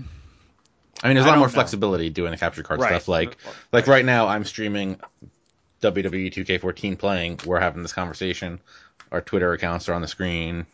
I mean, there's a I lot more don't know. flexibility doing the capture card Right. stuff. Like, Right. like right now, I'm streaming W W E two K fourteen playing. We're having this conversation. Our Twitter accounts are on the screen.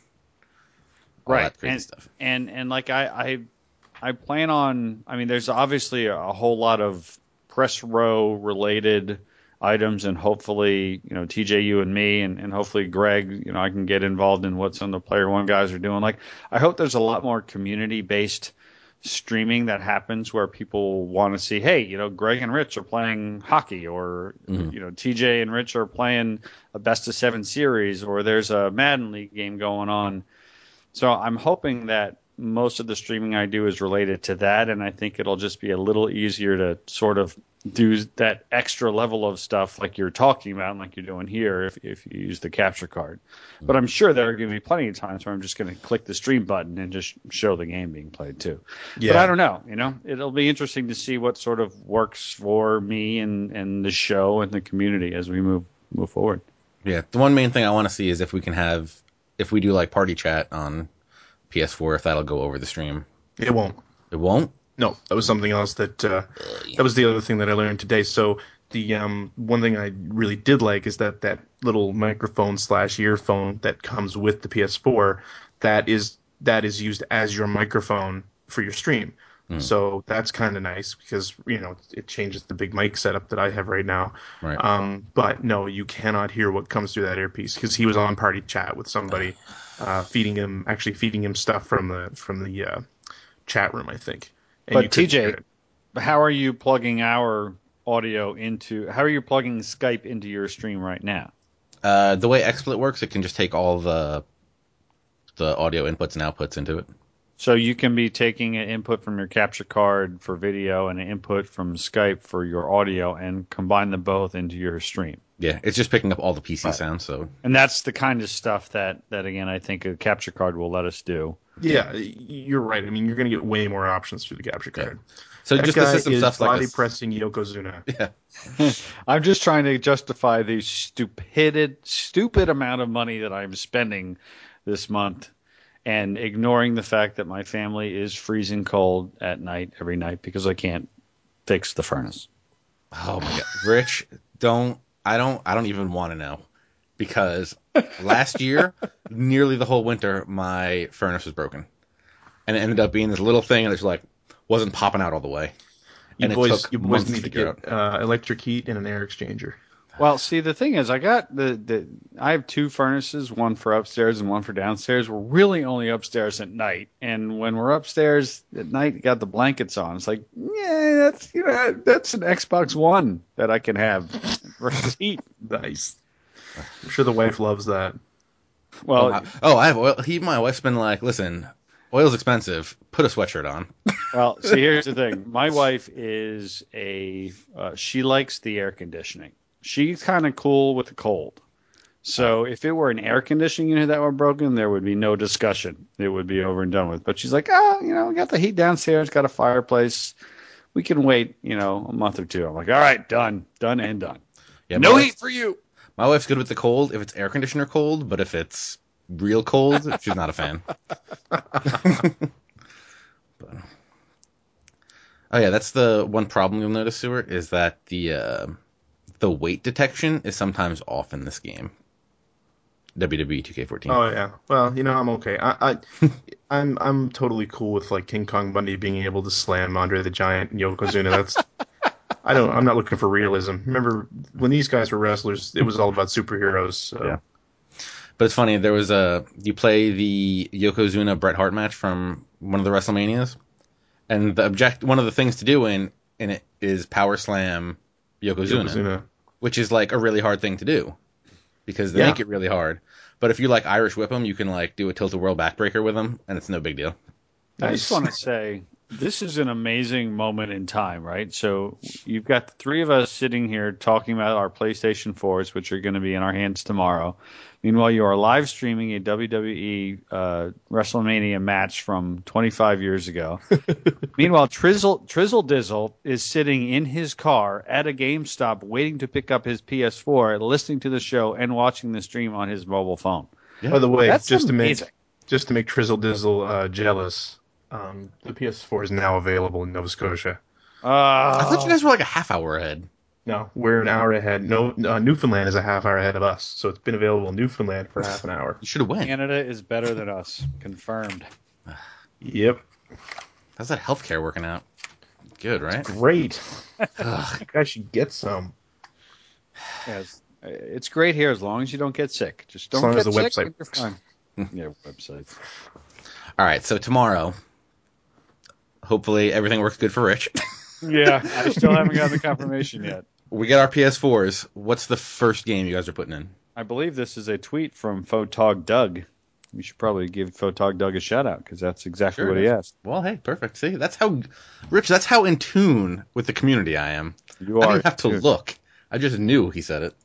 All Right. that crazy And, stuff. and, and like I, I, I plan on, I mean, there's obviously a whole lot of press row related items, and hopefully, you know, T J, you and me, and, and hopefully Greg, you know, I can get involved in what some of the Player One guys are doing. Like, I hope there's a lot more community based streaming that happens where people want to see, hey, you know, Greg and Rich are playing hockey, or, Mhm. you know, T J and Rich are playing a best of seven series, or there's a Madden League game going on. So I'm hoping that most of the streaming I do is related to that, and I think it'll just be a little easier to sort of do that extra level of stuff like you're talking about and like you're doing here if, if you use the capture card. But I'm sure there are going to be plenty of times where I'm just going to click the stream button and just show the game being played too. Yeah. But I don't know, you know, it'll be interesting to see what sort of works for me and, and the show and the community as we move move forward. Yeah, the one main thing I want to see is if we can have, if we do like party chat on P S four, if that'll go over the stream. It won't. It won't? No, that was something else that uh, that was the other thing that I learned today. So the um, one thing I really did like is that that little microphone slash earphone that comes with the P S four, that is that is used as your microphone for your stream. Mm. So that's kind of nice because you know it changes the big mic setup that I have right now. Right. Um, but no, you cannot hear what comes through that earpiece because he was on party chat with somebody, uh, feeding him actually feeding him stuff from the from the uh, chat room, I think. And you But couldn't hear T J, it. how are you plugging our audio into? How are you plugging Skype into your stream right now? Uh, the way XSplit works, it can just take all the the audio inputs and outputs into it. So you can be taking an input from your capture card for video and an input from Skype for your audio and combine them both into your stream. Yeah, it's just picking up all the P C Right. sounds. So, And that's the kind of stuff that, that again, I think a capture card will let us do. Yeah, you're right. I mean, you're going to get way more options through the capture card. so That just the guy system is stuff's like body a, pressing Yokozuna. yeah. I'm just trying to justify the stupid, stupid amount of money that I'm spending this month and ignoring the fact that my family is freezing cold at night every night because I can't fix the furnace. Oh my god, Rich, don't I don't I don't even want to know because last year, nearly the whole winter, my furnace was broken, and it ended up being this little thing, and it's like wasn't popping out all the way, You and it boys, took you boys months to need to figure get uh, electric heat and an air exchanger. Well, see, the thing is, I got the, the I have two furnaces, one for upstairs and one for downstairs. We're really only upstairs at night, and when we're upstairs at night, you got the blankets on. It's like, yeah, that's you know, that's an Xbox One that I can have versus heat. Nice. I'm sure the wife loves that. Well, Oh, my, oh, I have oil. He, my wife's been like, listen, oil's expensive. Put a sweatshirt on. well, see, here's the thing. My wife is a uh, she likes the air conditioning. She's kind of cool with the cold. So if it were an air conditioning unit that were broken, there would be no discussion. It would be over and done with. But she's like, ah, you know, we got the heat downstairs, got a fireplace. We can wait, you know, a month or two. I'm like, all right, done, done and done. Yeah, No my heat wife, for you. my wife's good with the cold if it's air conditioner cold, but if it's real cold, she's not a fan. But, oh yeah, that's the one problem you'll notice, Stuart, is that the uh, the weight detection is sometimes off in this game. W W E two K fourteen. Oh yeah. Well, you know, I'm okay. I, I I'm I'm totally cool with like King Kong Bundy being able to slam Andre the Giant and Yokozuna. That's I don't. I'm not looking for realism. Remember when these guys were wrestlers? It was all about superheroes. So. Yeah. But it's funny, there was a you play the Yokozuna Bret Hart match from one of the WrestleManias, and the object one of the things to do in in it is power slam Yokozuna, Yokozuna. which is like a really hard thing to do because they Yeah. make it really hard. But if you like Irish whip them, you can like do a tilt a whirl backbreaker with them, and it's no big deal. I just Nice. want to say this is an amazing moment in time, right? So you've got the three of us sitting here talking about our PlayStation fours, which are going to be in our hands tomorrow. Meanwhile, you are live streaming a W W E uh, WrestleMania match from twenty-five years ago. Meanwhile, Trizzle, Trizzle Dizzle is sitting in his car at a GameStop waiting to pick up his P S four, listening to the show and watching the stream on his mobile phone. By the way, That's just amazing. to make just to make Trizzle Dizzle uh, jealous, um, the P S four is now available in Nova Scotia. I thought Uh, you guys were like a half hour ahead. No, we're an hour ahead. No, uh, Newfoundland is a half hour ahead of us, so it's been available in Newfoundland for half an hour. You should have went. Canada is better than us. Confirmed. Yep, How's that healthcare working out? Good, right? great. Ugh. You guys should get some. Yes, it's great here as long as you don't get sick. Just As don't long as get the sick. website and you're fine. Yeah, websites. All right, so tomorrow, hopefully everything works good for Rich. Yeah, I still haven't gotten the confirmation yet. We get our P S fours. What's the first game you guys are putting in? I believe this is a tweet from Photog Doug. We should probably give Photog Doug a shout out because that's exactly Sure what it he is. asked. Well, hey, perfect. See, that's how, Rich, that's how in tune with the community I am. You I are. didn't have to too. look. I just knew he said it.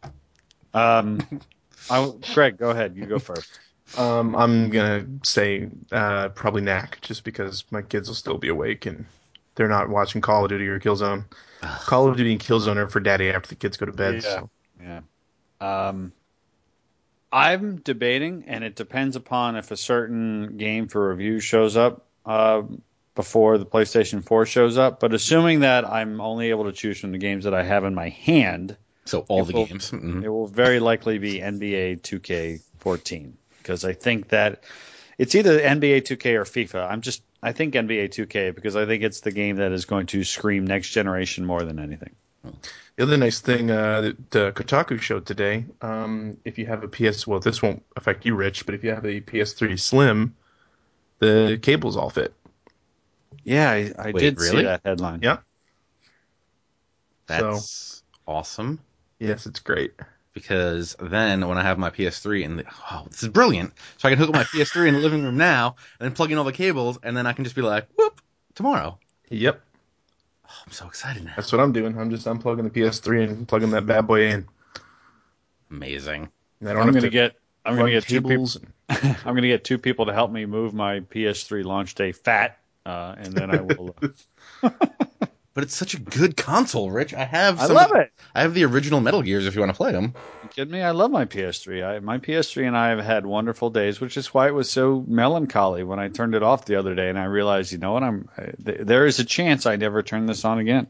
Um, I, Greg, go ahead. You go first. Um, I'm gonna say uh, probably Knack, just because my kids will still be awake and they're not watching Call of Duty or Killzone. Call of Duty and Killzone are for Daddy after the kids go to bed. Yeah. So. Yeah. Um, I'm debating, and it depends upon if a certain game for review shows up. Um, before the PlayStation four shows up. But assuming that I'm only able to choose from the games that I have in my hand, So all it the will, games. Mm-hmm. it will very likely be N B A two K fourteen because I think that it's either N B A two K or FIFA. I'm just I think N B A two K because I think it's the game that is going to scream next generation more than anything. The other nice thing uh, that uh, Kotaku showed today, um, if you have a P S, well, this won't affect you, Rich, but if you have a P S three Slim, the cables all fit. Yeah, I, I Wait, did really? see that headline. Yeah. That's So, awesome. yes, it's great. Because then when I have my P S three and the, oh, this is brilliant. So I can hook up my P S three in the living room now and then plug in all the cables and then I can just be like, whoop, tomorrow. Yep. Oh, I'm so excited now. That's what I'm doing. I'm just unplugging the P S three and plugging that bad boy in. Amazing. And I don't I'm have gonna to get I'm gonna run get two people. cables. I'm gonna get two people to help me move my P S three launch day fat, uh, and then I will. Uh, But it's such a good console, Rich. I have I some love of, it. I have the original Metal Gears if you want to play them. You kidding me? I love my P S three. I, my P S three and I have had wonderful days, which is why it was so melancholy when I turned it off the other day, and I realized, you know what? I'm I, th- there is a chance I never turn this on again.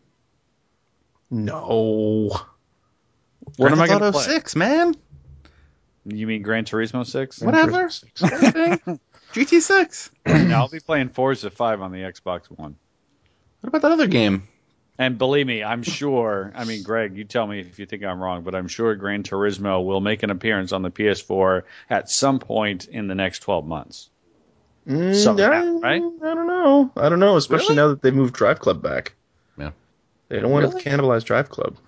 No. What am I Grand going to Theft Auto play? six, man. You mean Gran Turismo six? Gran Whatever. Turismo Anything. G T six. No, I'll be playing Forza five on the Xbox One. What about that other game? And believe me, I'm sure, I mean, Greg, you tell me if you think I'm wrong, but I'm sure Gran Turismo will make an appearance on the P S four at some point in the next twelve months. Mm, Somehow, I, right? I don't know. I don't know, especially Really? now that they moved Drive Club back. Yeah. They don't want Really? to cannibalize Drive Club.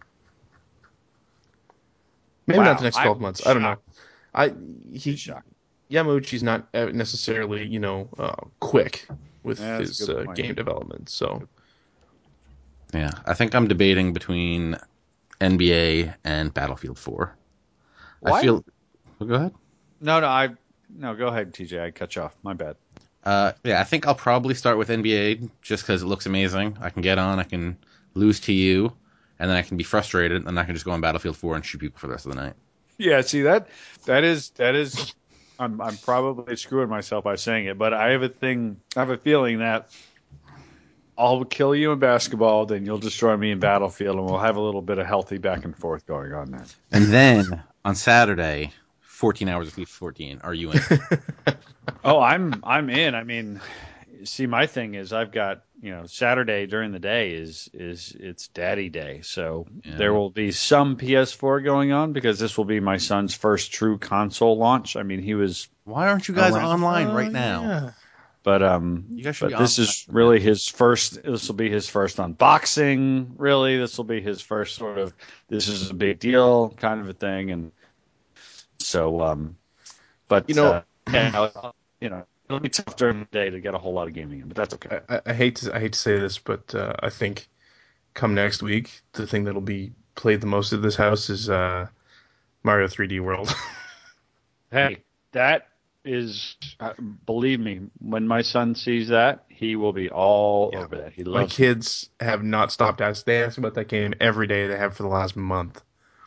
Maybe Wow, not the next I twelve would months. be I don't know. shocked. I he Shocked. Yamauchi's not uh, necessarily, you know, uh, quick with Yeah, that's a his good uh, point. game development. So Yeah. I think I'm debating between N B A and Battlefield four. Why? I feel. Well, go ahead. No, no, I no. Go ahead, T J. I cut you off. My bad. Uh, yeah, I think I'll probably start with N B A just because it looks amazing. I can get on, I can lose to you, and then I can be frustrated, and I can just go on Battlefield four and shoot people for the rest of the night. Yeah, see that that is that is. I'm I'm probably screwing myself by saying it, but I have a thing. I have a feeling that I'll kill you in basketball, then you'll destroy me in Battlefield, and we'll have a little bit of healthy back and forth going on there. And then on Saturday, fourteen hours of FIFA fourteen. Are you in? Oh, I'm I'm in. I mean, see, my thing is I've got, you know, Saturday during the day is is it's Daddy Day, so Yeah. there will be some P S four going on because this will be my son's first true console launch. I mean, he was, Why aren't you guys Around- online Oh, right now? yeah. but um, You guys should but be this online. is really his first. This will be his first unboxing. Really, this will be his first sort of. This is a big deal kind of a thing, and so um, but You know- uh, yeah, you know, it'll be tough during the day to get a whole lot of gaming in, but that's okay. I, I hate to I hate to say this, but uh, I think come next week, the thing that'll be played the most at this house is uh, Mario three D World. Hey, that is, uh, believe me, when my son sees that, he will be all Yeah. over that. He My loves it. kids have not stopped asking. They ask about that game every day. They have for the last month.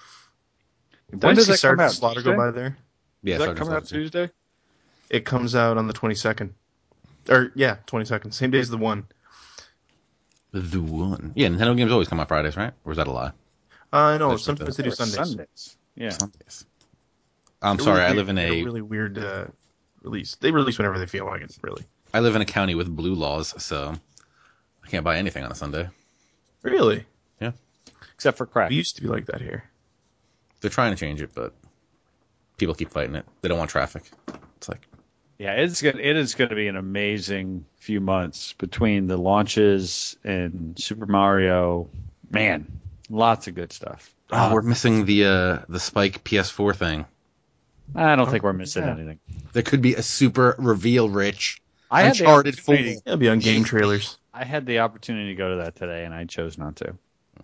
Did When I does see that come Sergeant out? Slaughter Tuesday? go by there? Yeah, Is that Sergeant coming out Slaughter. Tuesday? It comes out on the twenty-second. Or, yeah, twenty-second. Same day as the one. The one. Yeah, Nintendo games always come out Fridays, right? Or is that a lie? Uh, no, That's what sometimes the- they do Or Sundays. Sundays. Yeah. Sundays. I'm They're sorry, really I weird- live in they're a really weird uh, release. They release whenever they feel like it, really. I live in a county with blue laws, so I can't buy anything on a Sunday. Really? Except for crack. We used to be like that here. They're trying to change it, but people keep fighting it. They don't want traffic. It's like, Yeah, it's good. It is going to be an amazing few months between the launches and Super Mario. Man, lots of good stuff. oh, we're missing the uh, the Spike P S four thing. I don't Oh, think we're missing yeah. anything. There could be a super reveal, Rich. I had the Uncharted four. opportunity. It'll be on game trailers. I had the opportunity to go to that today, and I chose not to.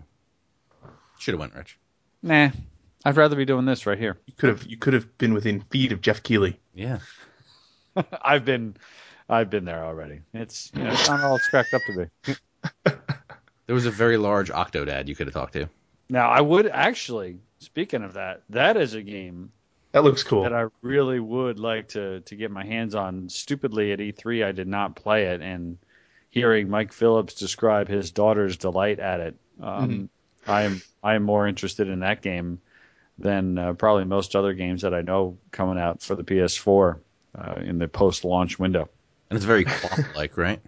Should have went, Rich. Nah, I'd rather be doing this right here. You could have you could have been within feet of Jeff Keighley. Yeah. I've been, I've been there already. It's, you know, it's not all it's cracked up to be. There was a very large Octodad you could have talked to. Now, I would actually. Speaking of that, that is a game That looks cool. that I really would like to to get my hands on. Stupidly at E three, I did not play it, and hearing Mike Phillips describe his daughter's delight at it. Um, mm-hmm. I am I am more interested in that game than uh, probably most other games that I know coming out for the P S four uh, in the post-launch window. And it's very Q O P-like, right?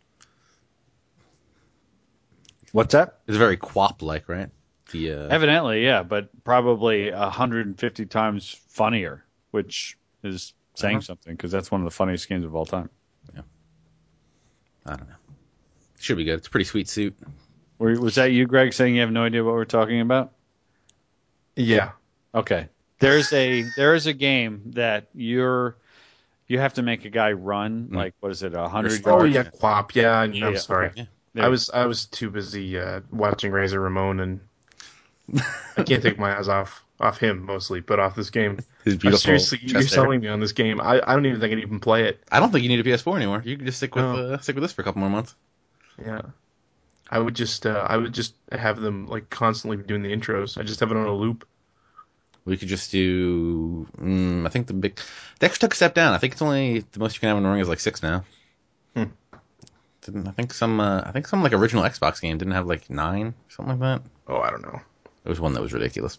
What's that? It's very Q O P-like, right? The, uh... Evidently, yeah, but probably one hundred fifty times funnier, which is saying uh-huh. something, because that's one of the funniest games of all time. Yeah. I don't know. Should be good. It's a pretty sweet suit. Were, was that you, Greg, saying you have no idea what we're talking about? Yeah. Okay. There's a there is a game that you're you have to make a guy run mm. like what is it a hundred yards? Oh yeah, Q O P. Yeah, I'm, yeah, I'm sorry. Okay. Yeah. I was I was too busy uh, watching Razor Ramon, and I can't take my eyes off off him mostly, but off this game. His beautiful seriously, you're selling me on this game. I, I don't even think I can even play it. I don't think you need a P S four anymore. You can just stick with no. uh, stick with this for a couple more months. Yeah. I would just uh, I would just have them like constantly doing the intros. I just have it on a loop. We could just do. Um, I think the big. They actually took a step down. I think it's only the most you can have in the ring is like six now. Hmm. Didn't I think some? Uh, I think some like original Xbox game didn't have like nine, something like that. Oh, I don't know. There was one that was ridiculous.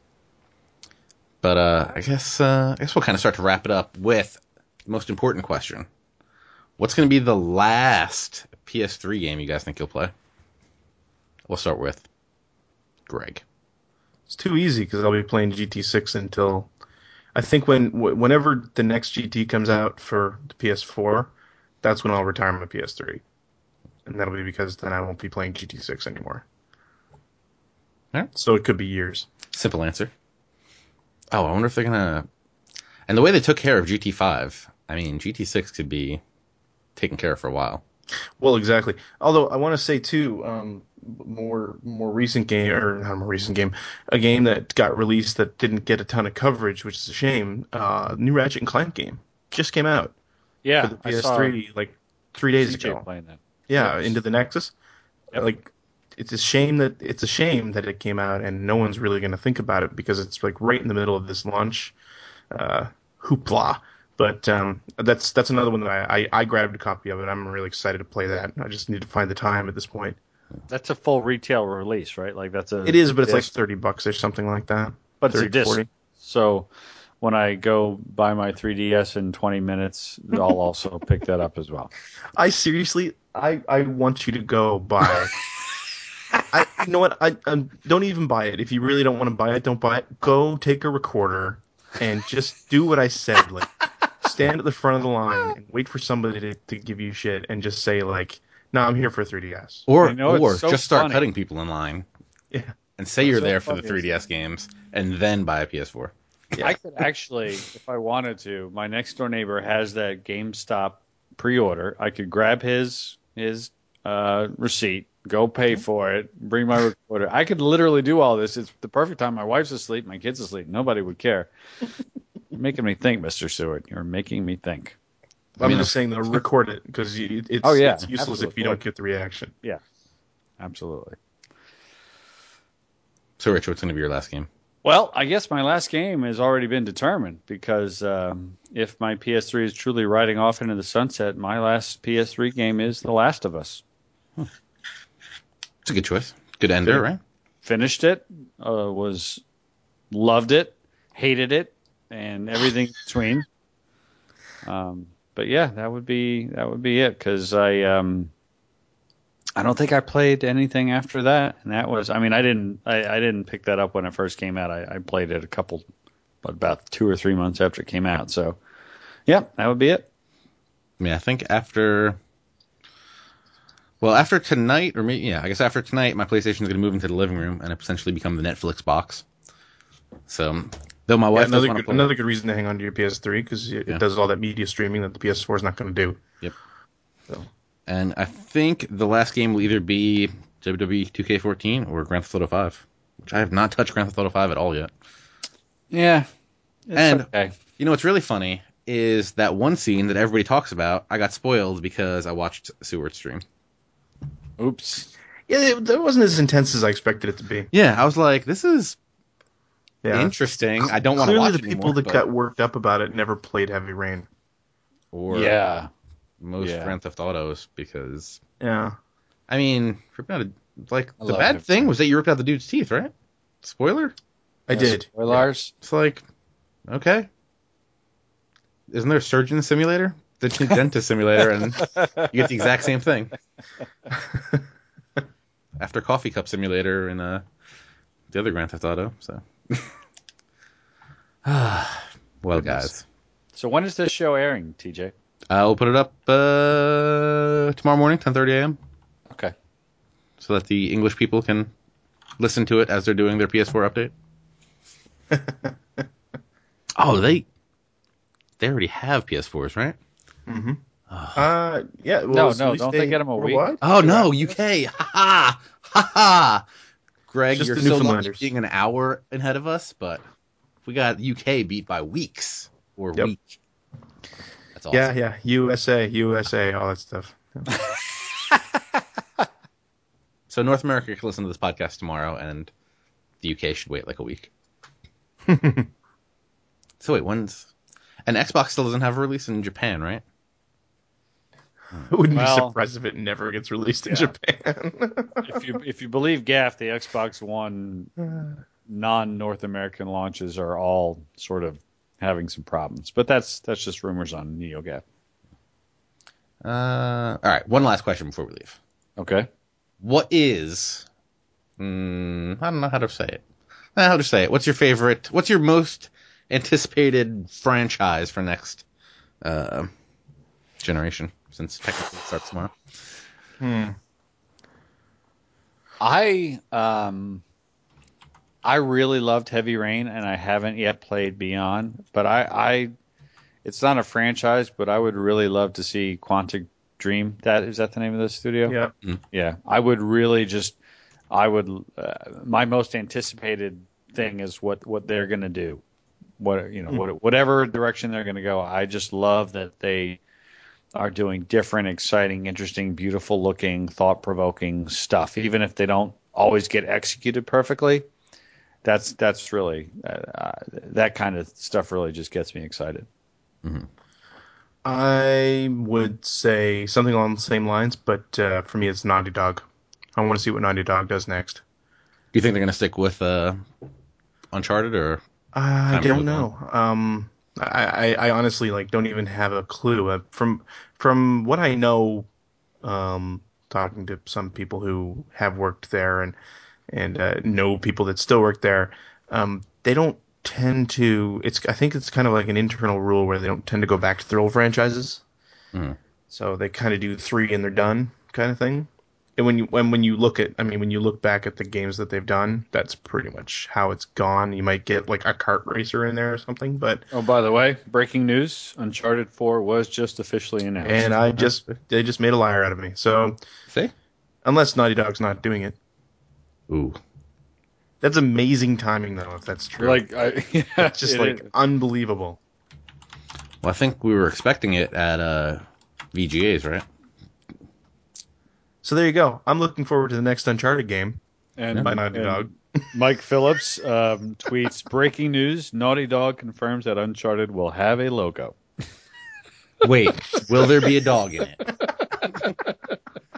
But uh, I guess uh, I guess we'll kind of start to wrap it up with the most important question: what's going to be the last P S three game you guys think you'll play? We'll start with Greg. It's too easy because I'll be playing G T six until I think when whenever the next G T comes out for the P S four, that's when I'll retire my P S three, and that'll be because then I won't be playing G T six anymore. Yeah. So it could be years. Simple answer. Oh, I wonder if they're gonna. And the way they took care of G T five, I mean, G T six could be taken care of for a while. Well, exactly. Although I want to say too, um, more more recent game or not a more recent game, a game that got released that didn't get a ton of coverage, which is a shame. Uh, new Ratchet and Clank game just came out. Yeah, for the P S three like three days C J ago. Playing that. Yeah, Yes. Into the Nexus. Yep. Like, it's a shame that it's a shame that it came out and no one's really going to think about it because it's like right in the middle of this launch uh, hoopla. But um, that's that's another one that I, I, I grabbed a copy of it. I'm really excited to play that. I just need to find the time at this point. That's a full retail release, right? Like that's a. It is, but it's like thirty bucks or something like that. But it's thirty, a disc. forty. So when I go buy my three D S in twenty minutes, I'll also pick that up as well. I seriously, I, I want you to go buy. I you know what? I, I don't even buy it. If you really don't want to buy it, don't buy it. Go take a recorder and just do what I said. Like, stand at the front of the line and wait for somebody to, to give you shit and just say like, "No, I'm here for three D S." Or I know, or it's so just start funny. cutting people in line. Yeah. And say It's you're so there for funny, the three D S games and then buy a P S four. Yeah. I could actually, if I wanted to, my next door neighbor has that GameStop pre-order. I could grab his his uh, receipt, go pay for it, bring my recorder. I could literally do all this. It's the perfect time. My wife's asleep, my kid's asleep. Nobody would care. You're making me think, Mister Seward. You're making me think. I'm I mean, just saying though, record it because it's, oh, yeah, it's useless absolutely. if you don't get the reaction. Yeah, absolutely. So, Rich, what's going to be your last game? Well, I guess my last game has already been determined because um, if my P S three is truly riding off into the sunset, my last P S three game is The Last of Us. Hmm. It's a good choice. Good ender, right? Finished it, uh, was loved it, hated it, and everything in between. Um, but yeah, that would be that would be it because I um, I don't think I played anything after that, and that was I mean I didn't I, I didn't pick that up when it first came out. I, I played it a couple, but about two or three months after it came out. So yeah, that would be it. Yeah, I think after. Well, after tonight, or maybe, yeah, I guess after tonight, my PlayStation is going to move into the living room and essentially become the Netflix box. So, though my wife yeah, another does good, play, another good reason to hang on to your P S three because it, yeah. it does all that media streaming that the P S four is not going to do. Yep. So. And I think the last game will either be W W E two K fourteen or Grand Theft Auto five, which I have not touched Grand Theft Auto five at all yet. Yeah. It's and okay. You know what's really funny is that one scene that everybody talks about. I got spoiled because I watched Seward's stream. Oops. Yeah, it, that wasn't as intense as I expected it to be. Yeah, I was like, this is yeah. interesting. I don't want to Clearly, watch the it people anymore, that but... got worked up about it never played Heavy Rain. Or yeah. most yeah. Grand Theft Autos, because Yeah. I mean, ripping out a, like I the love bad Heavy thing Rain. was that you ripped out the dude's teeth, right? Spoiler. I Yeah, did. Spoilers. It's like, okay, isn't there a surgeon simulator, the dentist simulator, and you get the exact same thing? After Coffee Cup Simulator and uh, the other Grand Theft Auto. So, well, guys, So when is this show airing, T J? I'll put it up uh, tomorrow morning, ten thirty a.m. Okay. so that the English people can listen to it as they're doing their P S four update. Oh, they they already have P S fours, right? Mm-hmm. Uh, yeah. Well, No, it's no, release don't they date get 'em a week? worldwide? Oh Two no, hours? U K! Ha ha! Ha ha! Greg, Just you're the so lucky Newfoundlanders. being an hour ahead of us, but we got U K beat by weeks or Yep. week. That's awesome. Yeah, yeah. U S A, U S A, all that stuff. So North America can listen to this podcast tomorrow, and the U K should wait like a week. So wait, when's... And Xbox still doesn't have a release in Japan, right? I wouldn't Well, be surprised if it never gets released in yeah. Japan. If you if you believe Gaff, the Xbox One non-North American launches are all sort of having some problems, but that's that's just rumors on NeoGAF. Uh, all right, one last question before we leave. Okay. What is... Mm, I don't know how to say it. Uh, How to say it? What's your favorite... What's your most anticipated franchise for next uh, generation, since technically it starts tomorrow? Hmm. I um I really loved Heavy Rain, and I haven't yet played Beyond, but I, I it's not a franchise, but I would really love to see Quantic Dream. That is that the name of the studio? Yeah. Yeah, I would really just, I would, uh, my most anticipated thing is what, what they're going to do. What, you know, what, whatever direction they're going to go. I just love that they are doing different, exciting, interesting, beautiful looking, thought provoking stuff, even if they don't always get executed perfectly. That's, that's really, uh, uh, that kind of stuff really just gets me excited. I would say something along the same lines, but uh, for me, it's Naughty Dog. I want to see what Naughty Dog does next. Do you think they're going to stick with uh, Uncharted, or... I Time to don't move on. know. Um, I, I, I honestly like don't even have a clue. Uh, from from what I know, um, talking to some people who have worked there and and uh, know people that still work there, um, they don't tend to. It's I think it's kind of like an internal rule where they don't tend to go back to their old franchises. Mhm. So they kind of do three and they're done, kind of thing. And when you when when you look at, I mean, when you look back at the games that they've done, that's pretty much how it's gone. You might get like a kart racer in there or something, but Oh, by the way, breaking news: Uncharted four was just officially announced. and I just they just made a liar out of me. So See? unless Naughty Dog's not doing it, Ooh. that's amazing timing though. If that's true, Like, I, yeah, it's just it like is. unbelievable. Well, I think we were expecting it at uh, V G As, right? So there you go. I'm looking forward to the next Uncharted game and, by Naughty and Dog. Mike Phillips um, tweets: "Breaking news: Naughty Dog confirms that Uncharted will have a logo." Wait, will there be a dog in it?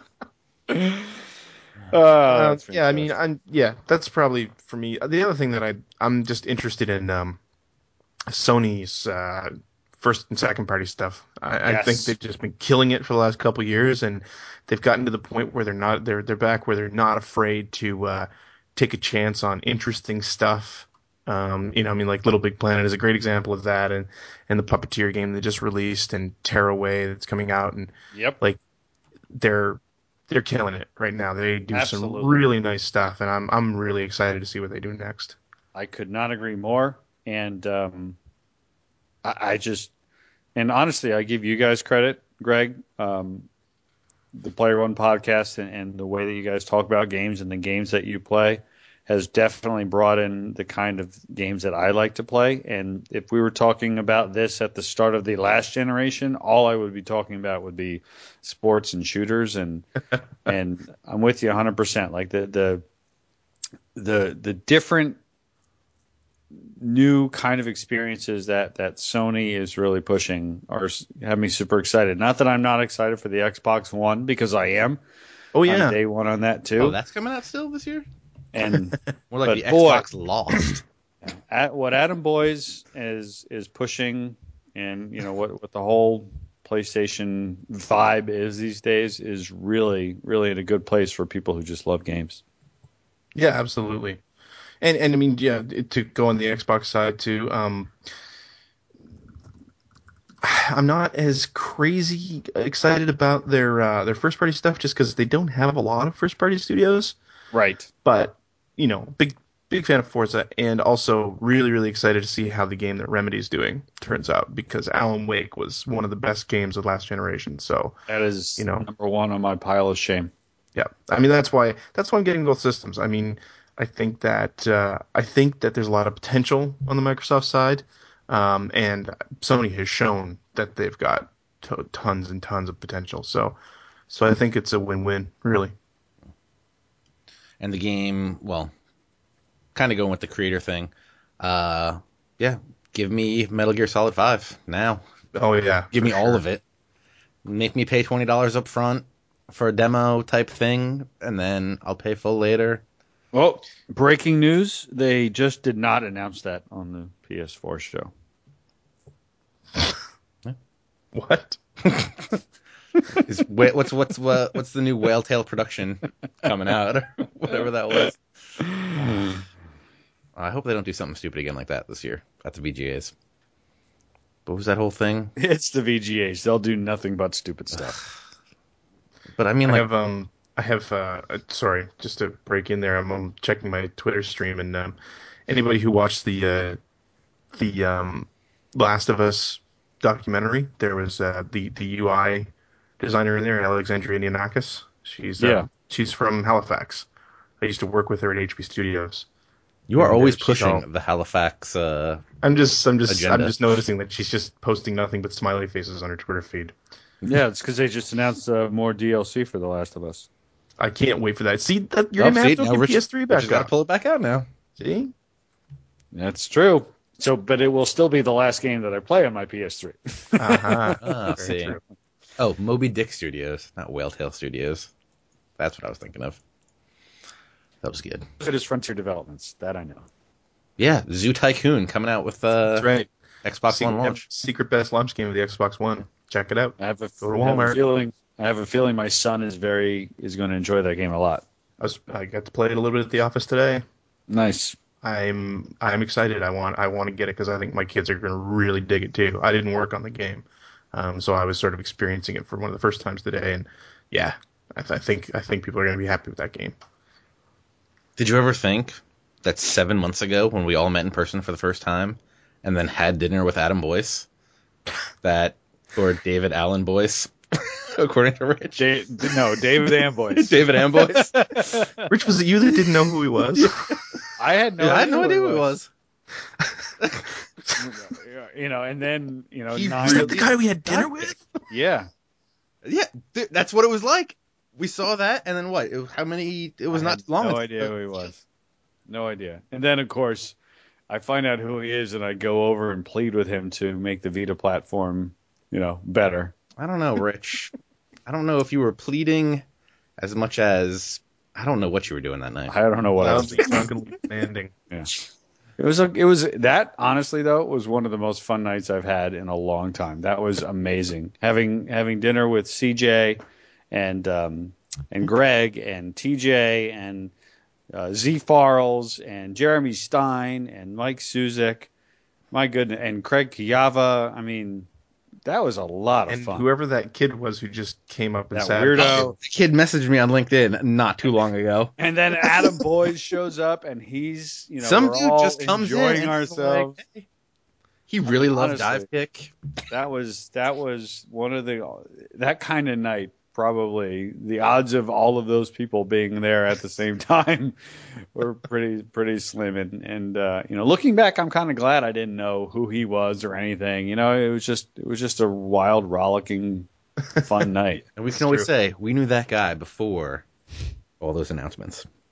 Uh, Uh, that's yeah, I mean, fantastic. I'm yeah, that's probably for me. The other thing that I I'm just interested in um, Sony's uh, first and second party stuff. I, I think Yes. they've just been killing it for the last couple of years, and they've gotten to the point where they're not they're they're back where they're not afraid to uh, take a chance on interesting stuff. Um, you know, I mean, like Little Big Planet is a great example of that, and and the Puppeteer game they just released, and Tearaway that's coming out, and Yep. like they're they're killing it right now. They do some Absolutely. really nice stuff, and I'm I'm really excited to see what they do next. I could not agree more. And um, I, I just, and honestly, I give you guys credit, Greg. Um, the Player One podcast and, and the way that you guys talk about games and the games that you play has definitely brought in the kind of games that I like to play. And if we were talking about this at the start of the last generation, all I would be talking about would be sports and shooters. And and I'm with you one hundred percent. Like the the the the different new kind of experiences that, that Sony is really pushing are have me super excited. Not that I'm not excited for the Xbox One, because I am. Oh yeah, I'm day one on that too. Oh, that's coming out still this year? And More like but the boy, Xbox Lost. at what Adam Boyes is is pushing, and you know what what the whole PlayStation vibe is these days, is really really in a good place for people who just love games. yeah, absolutely. And and I mean, yeah, to go on the Xbox side too. Um, I'm not as crazy excited about their uh, their first party stuff, just because they don't have a lot of first party studios. Right. But you know, big big fan of Forza, and also really really excited to see how the game that Remedy's doing turns out, because Alan Wake was one of the best games of last generation. So That is, you know, number one on my pile of shame. yeah, I mean that's why that's why I'm getting both systems. I mean, I think that uh, I think that there's a lot of potential on the Microsoft side, um, and Sony has shown that they've got t- tons and tons of potential. So, so I think it's a win-win, really. And the game, well, kind of going with the creator thing. Uh, yeah, give me Metal Gear Solid five now. Oh yeah, Give for me all sure. of it. Make me pay twenty dollars up front for a demo type thing, and then I'll pay full later. Well, breaking news, they just did not announce that on the P S four show. What? Is what's what's what, what's the new Whale Tail production coming out, or whatever that was? I hope they don't do something stupid again like that this year at the V G As. What was that whole thing? It's the V G As. They'll do nothing but stupid stuff. But I mean, I like, have um, I have uh, uh, sorry, just to break in there, I'm, um checking my Twitter stream, and um, anybody who watched the uh, the um, Last of Us documentary, there was uh, the the U I designer in there, Alexandria Nianakis. She's Yeah. uh, she's from Halifax. I used to work with her at H P Studios. you are And, uh, always she's pushing all- the Halifax. Uh, I'm just I'm just agenda. I'm just noticing that she's just posting nothing but smiley faces on her Twitter feed. Yeah, it's because they just announced uh, more D L C for The Last of Us. I can't wait for that. See that you're oh, gonna see, have to now open Rich, P S three Rich back has got to up. pull it back out now. See? That's true. So, but it will still be the last game that I play on my P S three. Uh-huh. Ah, Very see. true. Oh, Moby Dick Studios, not Whale Tail Studios. That's what I was thinking of. That was good. It is Frontier Developments. That I know. Yeah, Zoo Tycoon coming out with uh, That's right. Xbox secret, One launch. Secret best launch game of the Xbox One. Check it out. I have a, Go to I have a Walmart. feeling. I have a feeling my son is very is going to enjoy that game a lot. I was I got to play it a little bit at the office today. Nice. I'm I'm excited. I want I want to get it because I think my kids are going to really dig it too. I didn't work on the game, um, so I was sort of experiencing it for one of the first times today, and yeah, I, th- I think I think people are going to be happy with that game. Did you ever think that seven months ago, when we all met in person for the first time, and then had dinner with Adam Boyce, that or David Allen Boyce, according to Rich, Da- no, David Amboys. David Amboyce. Rich, was it you that didn't know who he was? I had no. Yeah, I had idea no idea who who it he was. You know, and then you know, He nine. really- the guy we had dinner Dive with? Yeah. Yeah, th- that's what it was like. We saw that, and then what? It, was- how many? It was I not had long. No ago. idea who he was. No idea. And then of course, I find out who he is, and I go over and plead with him to make the Vita platform, you know, better. I don't know, Rich. I don't know if you were pleading as much as I don't know what you were doing that night. I don't know what I was Loudly, doing. drunkenly demanding. Yeah. It was a, it was that honestly though was one of the most fun nights I've had in a long time. That was amazing. Having having dinner with C J and um, and Greg and T J and uh, Z Farrells and Jeremy Stein and Mike Suzek. My goodness, and Craig Kiava. I mean, that was a lot of And fun. whoever that kid was who just came up and That sat weirdo. The kid messaged me on LinkedIn not too long ago. And then Adam Boyd shows up, and he's, you know, Some we're dude all just comes in enjoying and he's ourselves. like, hey. He really mean, loved honestly. Dive Kick. That was that was one of the that kind of night. Probably the odds of all of those people being there at the same time were pretty pretty slim. And and uh, you know, looking back, I'm kind of glad I didn't know who he was or anything. You know, it was just it was just a wild, rollicking, fun night. And we It's can always true. say we knew that guy before all those announcements.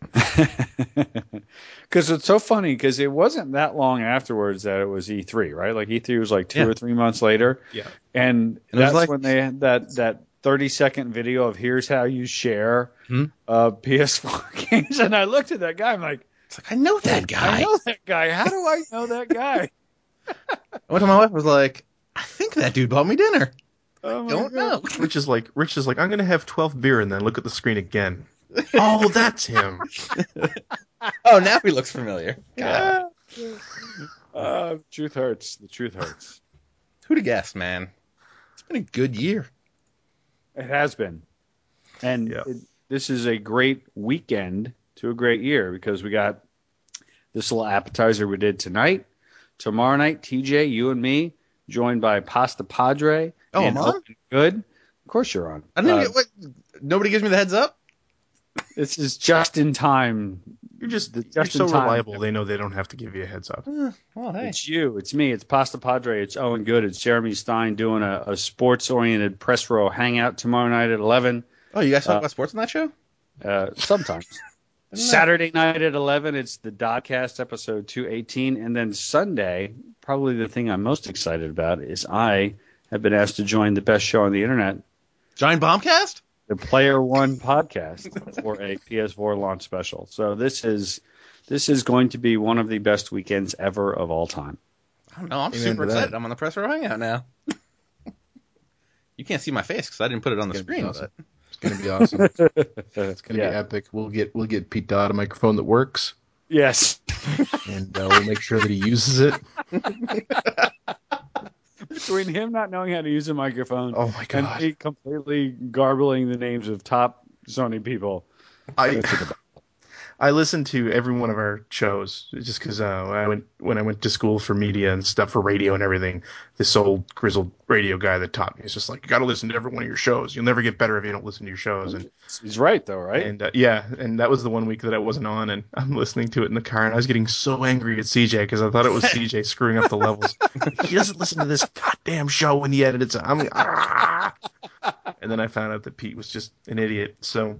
Because it's so funny because it wasn't that long afterwards that it was E three, right? Like E three was like two Yeah. or three months later. Yeah. And, And it was that's like- when they had that, that thirty second video of here's how you share Hmm? uh, P S four games. And I looked at that guy. I'm like, It's like, I know that guy. I know that guy. How do I know that guy? I went to my wife, was like, I think that dude bought me dinner. Oh my Don't God. know. Rich is like, Rich is like, I'm gonna have twelve beer and then look at the screen again. Oh, that's him. Oh, now he looks familiar. God. Yeah. Uh, the truth hurts. The truth hurts. Who'd have guessed, man? It's been a good year. It has been. And Yeah. it, this is a great weekend to a great year because we got this little appetizer we did tonight. Tomorrow night, T J, you and me, joined by Pasta Padre. Oh, and I'm on? Open Good. Of course you're on. I didn't Uh, even, what, nobody gives me the heads up? This is just in time. You're just, The- you're just so in time. reliable. They know they don't have to give you a heads up. Uh, well, hey. It's you. It's me. It's Pasta Padre. It's Owen Good. It's Jeremy Stein doing a, a sports-oriented press row hangout tomorrow night at eleven. Oh, you guys talk uh, about sports on that show? Uh, sometimes. Didn't know. Saturday night at eleven, it's the Dodcast episode two eighteen. And then Sunday, probably the thing I'm most excited about is I have been asked to join the best show on the internet, Giant Bombcast? the Player One podcast, for a P S four launch special. So this is this is going to be one of the best weekends ever of all time. I don't know. I'm Amen super to that. excited. I'm on the press row hangout now. You can't see my face because I didn't put it on the It's gonna screen. be awesome. But It's gonna be awesome. It's gonna Yeah. be epic. We'll get we'll get Pete Dodd a microphone that works, Yes. and uh, we'll make sure that he uses it. Between him not knowing how to use a microphone Oh my and god. me completely garbling the names of top Sony people. I I listened to every one of our shows just because uh, I went when I went to school for media and stuff for radio and everything. This old grizzled radio guy that taught me is just like, you got to listen to every one of your shows. You'll never get better if you don't listen to your shows. And He's right, though, right? and uh, yeah, and that was the one week that I wasn't on, and I'm listening to it in the car, and I was getting so angry at C J because I thought it was C J screwing up the levels. Like, he doesn't listen to this goddamn show when he edits it. I'm like, ah! And then I found out that Pete was just an idiot. So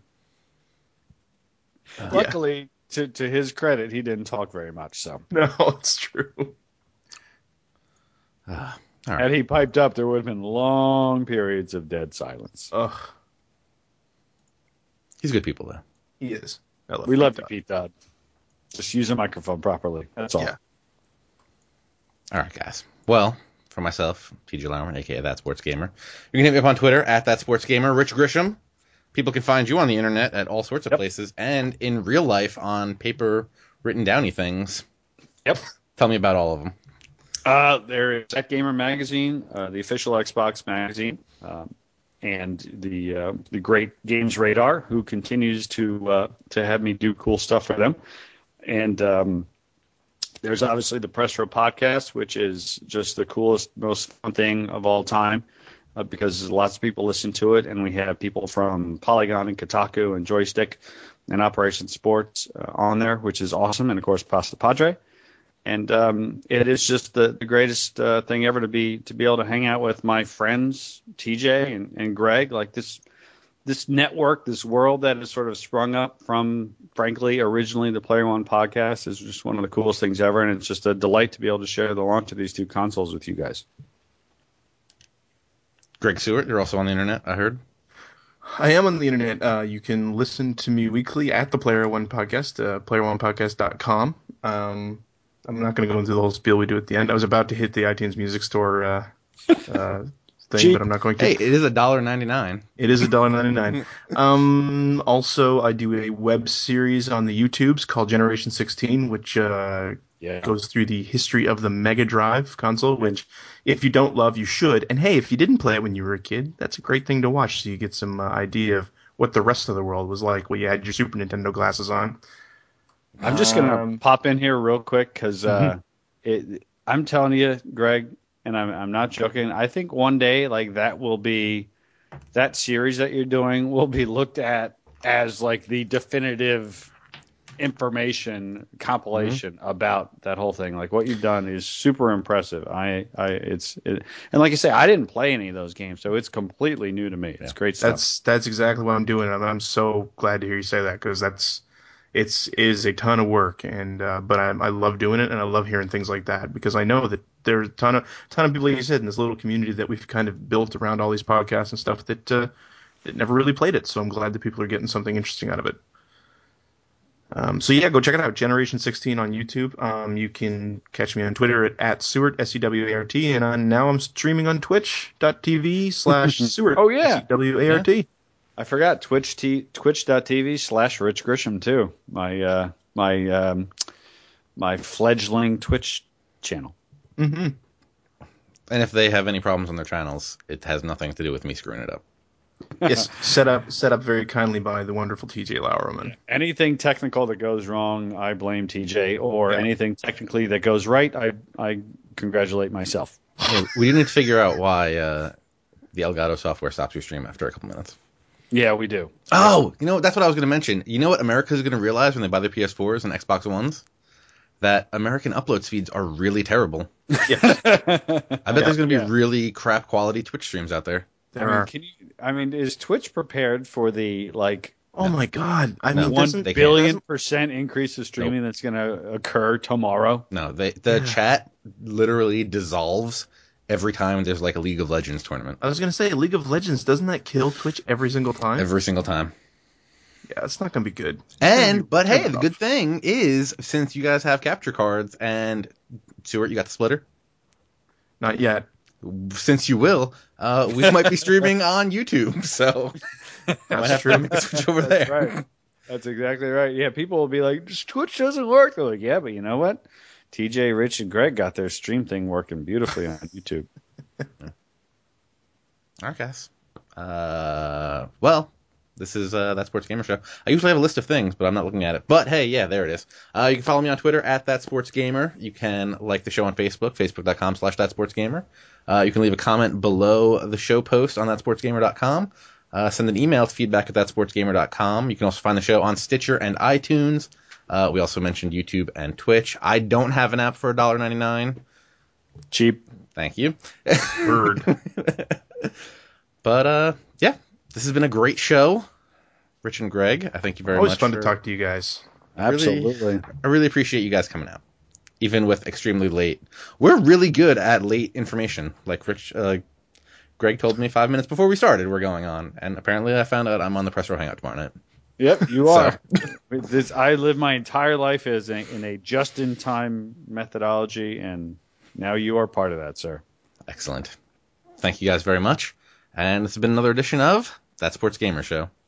yeah. Luckily, to, to his credit, he didn't talk very much. So No, it's true. uh, all right. had he piped up, there would have been long periods of dead silence. Ugh, He's good people, though. he is. I love We Pete love you, Dodd. Pete Dodd. Just use a microphone properly. That's all. Yeah. All right, guys. Well, for myself, T J Lauerman, a k a. That Sports Gamer. You can hit me up on Twitter, at That Sports Gamer. Rich Grisham. People can find you on the internet at all sorts of Yep. places and in real life on paper written downy things. Yep. Tell me about all of them. Uh, there is Tech Gamer Magazine, uh, the official Xbox magazine, um, and the uh, the great Games Radar, who continues to uh, to have me do cool stuff for them. And um, there's obviously the Press Row podcast, which is just the coolest, most fun thing of all time, uh, because lots of people listen to it, and we have people from Polygon and Kotaku and Joystick and Operation Sports uh, on there, which is awesome, and of course Pasta Padre. And um, it is just the, the greatest uh, thing ever to be to be able to hang out with my friends T J and, and Greg. Like this this network, this world that has sort of sprung up from, frankly, originally the Player One podcast is just one of the coolest things ever, and it's just a delight to be able to share the launch of these two consoles with you guys. Greg Seward, you're also on the internet, I heard. I am on the internet. Uh, you can listen to me weekly at the Player One Podcast, uh, player one podcast dot com. Um, I'm not going to go into the whole spiel we do at the end. I was about to hit the iTunes Music Store uh, uh, thing, Cheap. but I'm not going to. Hey, it is one dollar and ninety-nine cents. It is one dollar and ninety-nine cents. um, also, I do a web series on the YouTubes called Generation sixteen, which uh, Yeah. goes through the history of the Mega Drive console, which if you don't love, you should. And hey, if you didn't play it when you were a kid, that's a great thing to watch so you get some uh, idea of what the rest of the world was like when you had your Super Nintendo glasses on. I'm just going to Um, pop in here real quick because uh, it, I'm telling you, Greg, and I'm, I'm not joking. I think one day, like, that will be that series that you're doing will be looked at as like the definitive information compilation about that whole thing. Like what you've done is super impressive. I, I, it's, it, and like I say, I didn't play any of those games, so it's completely new to me. It's great stuff. That's that's exactly what I'm doing. and I'm so glad to hear you say that because that's it's is a ton of work, and uh, but I, I love doing it, and I love hearing things like that because I know that there's a ton of ton of people, like you said, in this little community that we've kind of built around all these podcasts and stuff that uh, that never really played it. So I'm glad that people are getting something interesting out of it. Um, so yeah, go check it out. Generation sixteen on YouTube. Um, you can catch me on Twitter at, at Sewart, S E W A R T, and on, now I'm streaming on twitch.tv slash Sewart, Oh, yeah. S E W A R T. I forgot Twitch t- twitch.tv slash Rich Grisham too. My uh, my um, my fledgling Twitch channel. Mm-hmm. And if they have any problems on their channels, it has nothing to do with me screwing it up. Yes, set up set up very kindly by the wonderful T J Lauerman. Anything technical that goes wrong, I blame T J, or Yeah. anything technically that goes right, I I congratulate myself. Yeah, we need to figure out why uh, the Elgato software stops your stream after a couple minutes. Yeah, we do. Oh, you know, that's what I was going to mention. You know what America's going to realize when they buy their P S fours and Xbox Ones? That American upload speeds are really terrible. Yes, I bet there's going to be Yeah. really crap quality Twitch streams out there. there I mean, are. can you? I mean, is Twitch prepared for the like Oh my God! I No. mean, one doesn't they can't. billion percent increase of streaming that's going to occur tomorrow? No, they, the Yeah. chat literally dissolves every time there's like a League of Legends tournament. I was gonna say League of Legends, doesn't that kill Twitch every single time? Every single time. Yeah, it's not gonna be good. It's gonna be And, but hey, kind of the rough. good thing is, since you guys have capture cards and Stuart, you got the splitter? Not yet. Since you will, uh, we might be streaming on YouTube, so I might That's have true. to make a switch over That's there. right. That's exactly right. Yeah, people will be like, Twitch doesn't work. They're like, yeah, but you know what? T J, Rich, and Greg got their stream thing working beautifully on YouTube. All right, guys. Uh, well, this is uh, That Sports Gamer Show. I usually have a list of things, but I'm not looking at it. But hey, yeah, there it is. Uh, you can follow me on Twitter at That Sports Gamer. You can like the show on Facebook, facebook.com slash That Sports Gamer. Uh, you can leave a comment below the show post on that sports gamer dot com. Uh, send an email to feedback at that sports gamer dot com. You can also find the show on Stitcher and iTunes. Uh, we also mentioned YouTube and Twitch. I don't have an app for one dollar and ninety-nine cents. Cheap. Thank you. Word. But, uh, yeah, this has been a great show. Rich and Greg, I thank you very Always much. fun for, to talk to you guys. Absolutely. I really appreciate you guys coming out, even with extremely late. We're really good at late information. Like Rich, uh, Greg told me five minutes before we started we're going on, and apparently I found out I'm on the Press Row Hangout tomorrow night. Yep, you So- are. This, I live my entire life as a, in a just-in-time methodology, and now you are part of that, sir. Excellent. Thank you guys very much, and this has been another edition of That Sports Gamer Show.